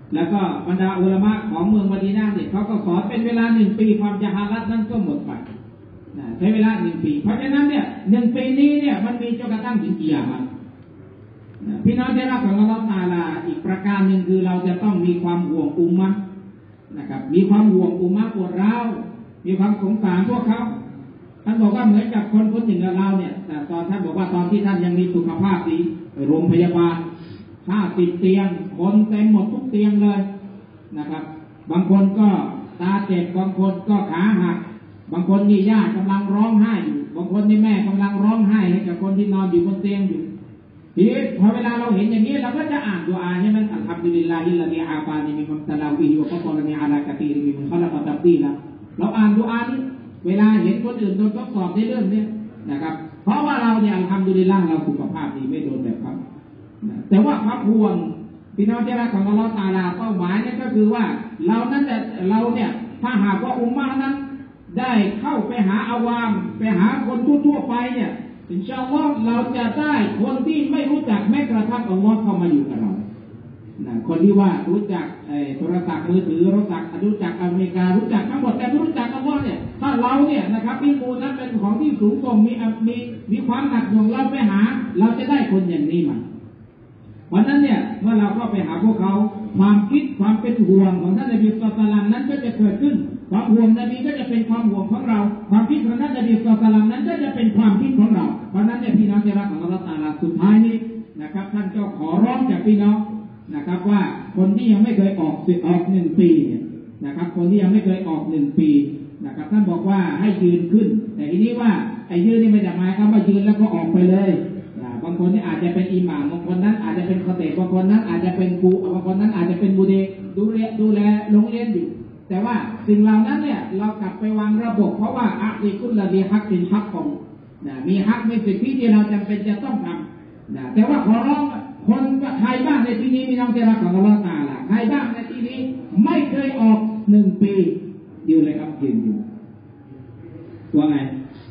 แล้วก็บรรดาอุลามะของเมืองมะดีนะห์เนี่ยเขาก็สอนเป็นเวลาหนึ่งปีความญะฮาลัตนั้นก็หมดไปใช้เวลาหนึ่งปีเพราะฉะนั้นเนี่ยหนึ่งปีนี้เนี่ยมันมีจนกระทั่งถึงกิยามะห์พี่น้องที่รักของอัลเลาะห์ตะอาลาอีกประการหนึ่งคือเราจะต้องมีความห่วงอุมมะห์นะครับมีความห่วงอุมมะห์ปวดร้าวมีความสงสารพวกเขาท่านบอกว่าเหมือนกับคนคนหนึ่งกับเราเนี่ยตอนท่านบอกว่าตอนที่ท่านยังมีสุขภาพดีโรงพยาบาลห้าสิบเตียงคนเต็มหมดทุกเตียงเลยนะครับบางคนก็ตาเจ็บบางคนก็ขาหักบางคนนี่ญาติกำลังร้องไห้อยู่บางคนนี่แม่กำลังร้องไห้ให้กับคนที่นอนอยู่บนเตียงอยู่ทีนี้พอเวลาเราเห็นอย่างนี้เราก็จะอ่านดุอาใช่ไหมอัลฮัมดุลิลลาฮิลลาฮิอาฟานีมิมัมตะลาวิฮิวะฟัฎลนีอะลากะตีรมินคอละกะตับตีละเราอ่านดุอานี้เวลาเห็นคนอื่นโดนทดสอบในเรื่องนี้นะครับเพราะว่าเราเนี่ยอัลฮัมดุลิลลาห์เราสุขภาพดีไม่โดนแบบเขาแต่ว่าความห่วงพี่น้องที่รักของอัลเลาะห์ตะอาลาเป้าหมายนี่ก็คือว่าเรานั้นแต่เราเนี่ยถ้าหากว่าอุมมะห์นั้นได้เข้าไปหาอาวามไปหาคนทั่วๆไปเนี่ยอินชาอัลลอฮ์เราจะได้คนที่ไม่รู้จักแม้กระทั่งอัลลอฮ์เข้ามาอยู่กับเรานะคนที่ว่ารู้จักโทรศัพท์มือถือรู้จักรู้จักอเมริการู้จักทั้งหมดแต่ไม่รู้จักอัลลอฮ์เนี่ยถ้าเราเนี่ยนะครับมีมูลนั้นเป็นของที่สูงส่งมีมีมีความหนักหน่วงเราไปหาเราจะได้คนอย่างนี้มาวันนั้นเนี่ยเมื่อเราเข้าไปหาพวกเขาความคิดความเป็นห่วงของท่านนบีศ็อลลัลลอฮุอะลัยฮิวะซัลลัมนั้นก็จะเกิดขึ้นความห่วงนบีก็จะเป็นความห่วงของเราความคิดของท่านนบีศ็อลลัลลอฮุอะลัยฮิวะซัลลัมนั้นก็จะเป็นความคิดของเราเพราะนั้นเนี่ยพี่น้องที่รักของอัลเลาะห์ตะอาลาสุดท้ายนี้นะครับท่านก็ขอร้องจากพี่น้องนะครับว่าคนที่ยังไม่เคยออกสิออกหนึ่งปีเนี่ยนะครับคนที่ยังไม่เคยออกหนึ่งปีนะครับท่านบอกว่าให้ยืนขึ้นแต่ทีนี้ว่าไอ้ยืนนี่ไม่ได้หมายความว่ายืนแล้วก็ออกไปเลยบางคนนี่อาจจะเป็นอิหม่ามบางคนนั้นอาจจะเป็นคอเตบบางคนนั้นอาจจะเป็นครูบางคนนั้นอาจจะเป็นบูเดดูแลดูแลโรงเรียนอยู่แต่ว่าสิ่งเหล่านั้นเนี่ยเรากลับไปวางระบบเพราะว่าอะลิกุลละดีฮักเป็นฮักของนะมีฮักมีสิทธิที่เราจำเป็นจะต้องทำนะแต่ว่าขอร้องคนใครบ้างในที่นี้มีน้องที่รักของอัลเลาะห์ตะอาลาใครบ้างในที่นี้ไม่เคยออกหนึ่งปีอยู่เลยครับยืนอยู่ว่าไง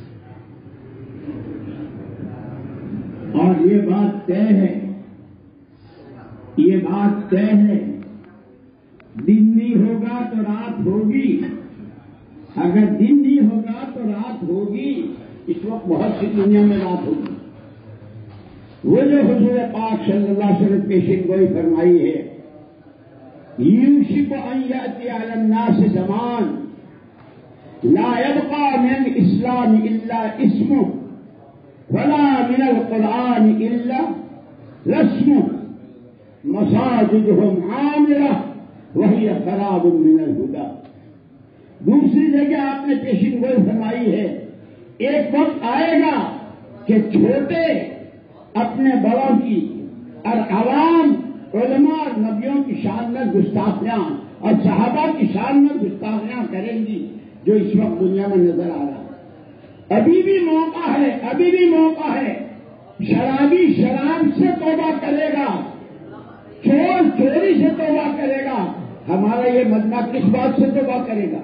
और ये बात तय है ये बात तय है दिन नहीं होगा तो रात होगी अगर दिन नहीं होगा तो रात होगी इस वक्त बहुत सी दुनिया में रात होगी वो जो हुजूर पाक सल्लल्लाहु अलैहि वसल्लम पेशिन गोई फरमाई है यूशिक अन याति अला नास ज़मान ला यबका मिन इस्लाम इल्ला इस्मु वला मिनल कुरान इल्ला रस्मु मसाजिदुहुम आमिरा वहिय खराबुन मिनल हुदा। दूसरी जगह आपने पेशिन गोई फरमाई है एक वक्त आएगा कि छोटे अपने बड़ों की और अवाम उलमा और नबियों की शान में गुस्ताखियां और सहाबा की शान में गुस्ताखियां करेंगी जो इस वक्त दुनिया में नजर आ रहा है। अभी भी मौका है अभी भी मौका है शराबी शराब से तौबा करेगा चोर चोरी से तौबा करेगा हमारा ये मजमा किस बात से तौबा करेगा।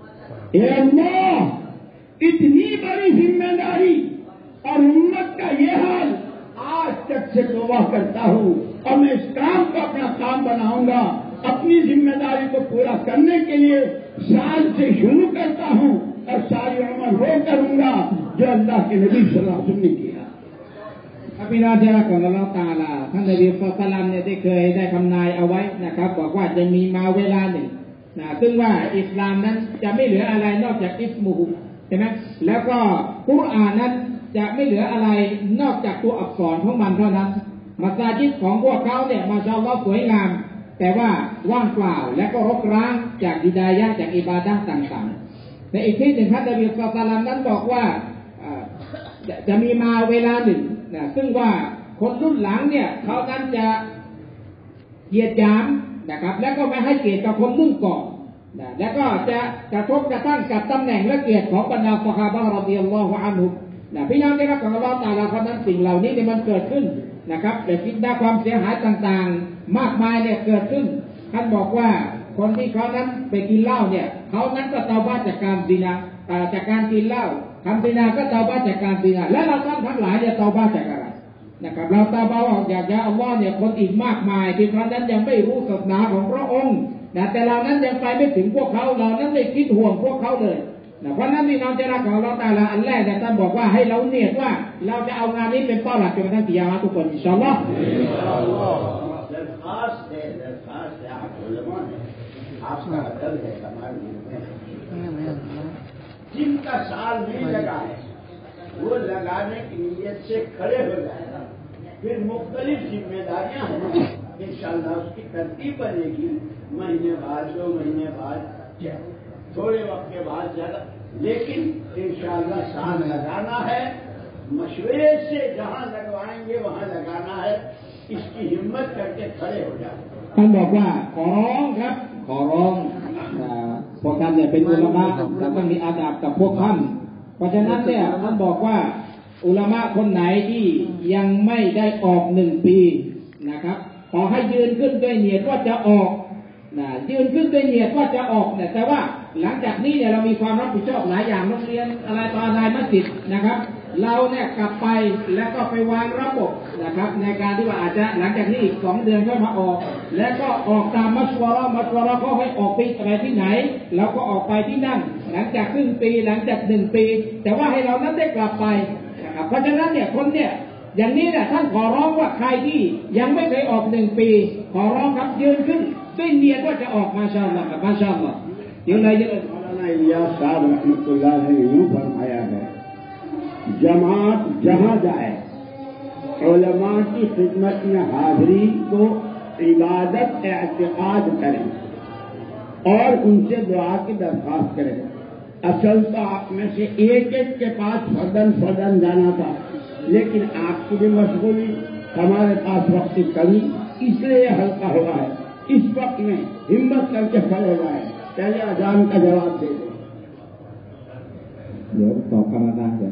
ए अल्लाह इतनी बड़ी जिम्मेदारी और उम्मत का ये हाल आज तक से तौबा करता हूँ और मैं इस काम को अपना काम बनाऊंगा अपनी जिम्मेदारी को पूरा करने के लिए साल से शुरू करता हूँ और सारी उम्र वो करूंगा जो अल्लाह के नबी सल्लल्लाहु अलैहि वसल्लम ने किया। พี่น้องที่รักของอัลเลาะห์ตะอาลาท่านนบีศ็อลลัลลอฮุอะลัยฮิวะซัลลัมเนี่ยได้เคยได้ทำนายเอาไว้นะครับบอกว่าจะมีมาเวลาหนึ่งนะซึ่งว่าอิสลามนั้นจะไม่เหลืออะไรนอกจากอิสมุฮุใช่ไหมแล้วก็กุรอานนั้นจะไม่เหลืออะไรนอกจากตัวอักษรของมันเท่านั้นมัสยิดของพวกเขาเนี่ยมาชาอัลลอฮ์สวยงามแต่ว่าว่างเปล่าและก็รกร้างจากฮิดายะห์จากอิบาดะห์ต่างๆในอีกที่หนึ่งท่านนบีศ็อลลัลลอฮุอะลัยฮิวะซัลลัมนั้นบอกว่าจะมีมาเวลาหนึ่งนะซึ่งว่าคนรุ่นหลังเนี่ยเขานั้นจะเหยียดหยามนะครับแล้วก็ไม่ให้เกียรติกับคนรุ่นก่อนนะแล้วก็จะกระทบกระทั่งกับตำแหน่งและเกียรติของบรรดาซอฮาบะห์รอฎิยัลลอฮุอันฮุมนะพี่น้องที่รักของอัลเลาะห์ตะอาลาเพราะนั้นสิ่งเหล่านี้เนี่ยมันเกิดขึ้นนะครับแต่คิดได้ความเสียหายต่างๆมากมายเนี่ยเกิดขึ้นท่านบอกว่าคนที่เขานั้นไปกินเหล้าเนี่ยเขานั้นก็เตาบ้าจากการซินาจากการกินเหล้าทำซินาก็เตาบ้าจากการซินาและเราทั้งทั้งหลายเนี่ยเตาบ้าจากอะไรนะครับเราเตาบ้าออกจากยาอัลลอฮ์เนี่ยคนอีกมากมายที่เขานั้นยังไม่รู้ศาสนาของพระองค์นะแต่เรานั้นยังไปไม่ถึงพวกเขาเรานั้นไม่คิดห่วงพวกเขาเลยนะเพราะนั้นพี่น้องจะรักของเราตาละอันแรกเนี่ยท่านบอกว่าให้เราเนียดว่าเราจะเอางานนี้เป็นต้นหลักจนกระทั่งกิยามะห์ทุกคนอินชาอัลลอฮ์ जिनका साल नहीं लगा है वो लगाने की नीयत से खड़े हो जाएगा फिर मुख्तलिफ जिम्मेदारियां हैं इंशाअल्लाह उसकी तरतीब बनेगी महीने बाद दो महीने बाद थोड़े वक्त के बाद ज्यादा लेकिन इंशाअल्लाह साल लगाना है मशवरे से जहां लगवाएंगे वहां लगाना है इसकी हिम्मत करके खड़े हो जाए ท่านบอกว่าขอร้องครับขอร้องพวกท่านเนี่ยเป็นอุลามะและต้องมีอาดับกับพวกท่านเพราะฉะนั้นเนี่ยท่านบอกว่าอุลามะคนไหนที่ยังไม่ได้ออกหนึ่งปีนะครับขอให้ยืนขึ้นด้วยเนียดว่าจะออกนะยืนขึ้นด้วยเนียดว่าจะออกเนี่ยแต่ว่าหลังจากนี้เนี่ยเรามีความรับผิดชอบหลายอย่างโรงเรียนอะไรต่ออะไรมัสยิดนะครับเราเนี่ยกลับไปแล้วก็ไปวางระบบนะครับในการที่ว่าอาจจะหลังจากนี้อีกสองเดือนก็มาออกแล้วก็ออกตามมัชวะเราะห์มัชวะเราะห์เขาให้ออกไปอะไรที่ไหนเราก็ออกไปที่นั่นหลังจากครึ่งปีหลังจากหนึ่งปีแต่ว่าให้เรานั้นได้กลับไปนะครับเพราะฉะนั้นเนี่ยคนเนี่ยอย่างนี้เนี่ยท่านขอร้องว่าใครที่ยังไม่เคยออกหนึ่งปีขอร้องครับยืนขึ้นด้วยเนียดว่าจะออกมาชาอัลลอฮ์ครับมาชาอัลลอฮ์เดี๋ยวเลยเดี๋ยว मौलाना इलियास साहब रहमतुल्लाह ने यूं फरमाया है जमात जहां जाए उलमा की खिदमत में हाजिरी को इबादत एतकाद करें और उनसे दुआ की दरख्वास्त करें असल तो आप में से एक एक के पास फर्दन फर्दन जाना था लेकिन आपकी भी मशगूली हमारे पास वक्त की कमी इसलिए हल्का हुआ है इस वक्त में हिम्मत करके खड़े हो जाए पहले अजान का जवाब दे दो เดี๋ยวตอบคำอาจารย์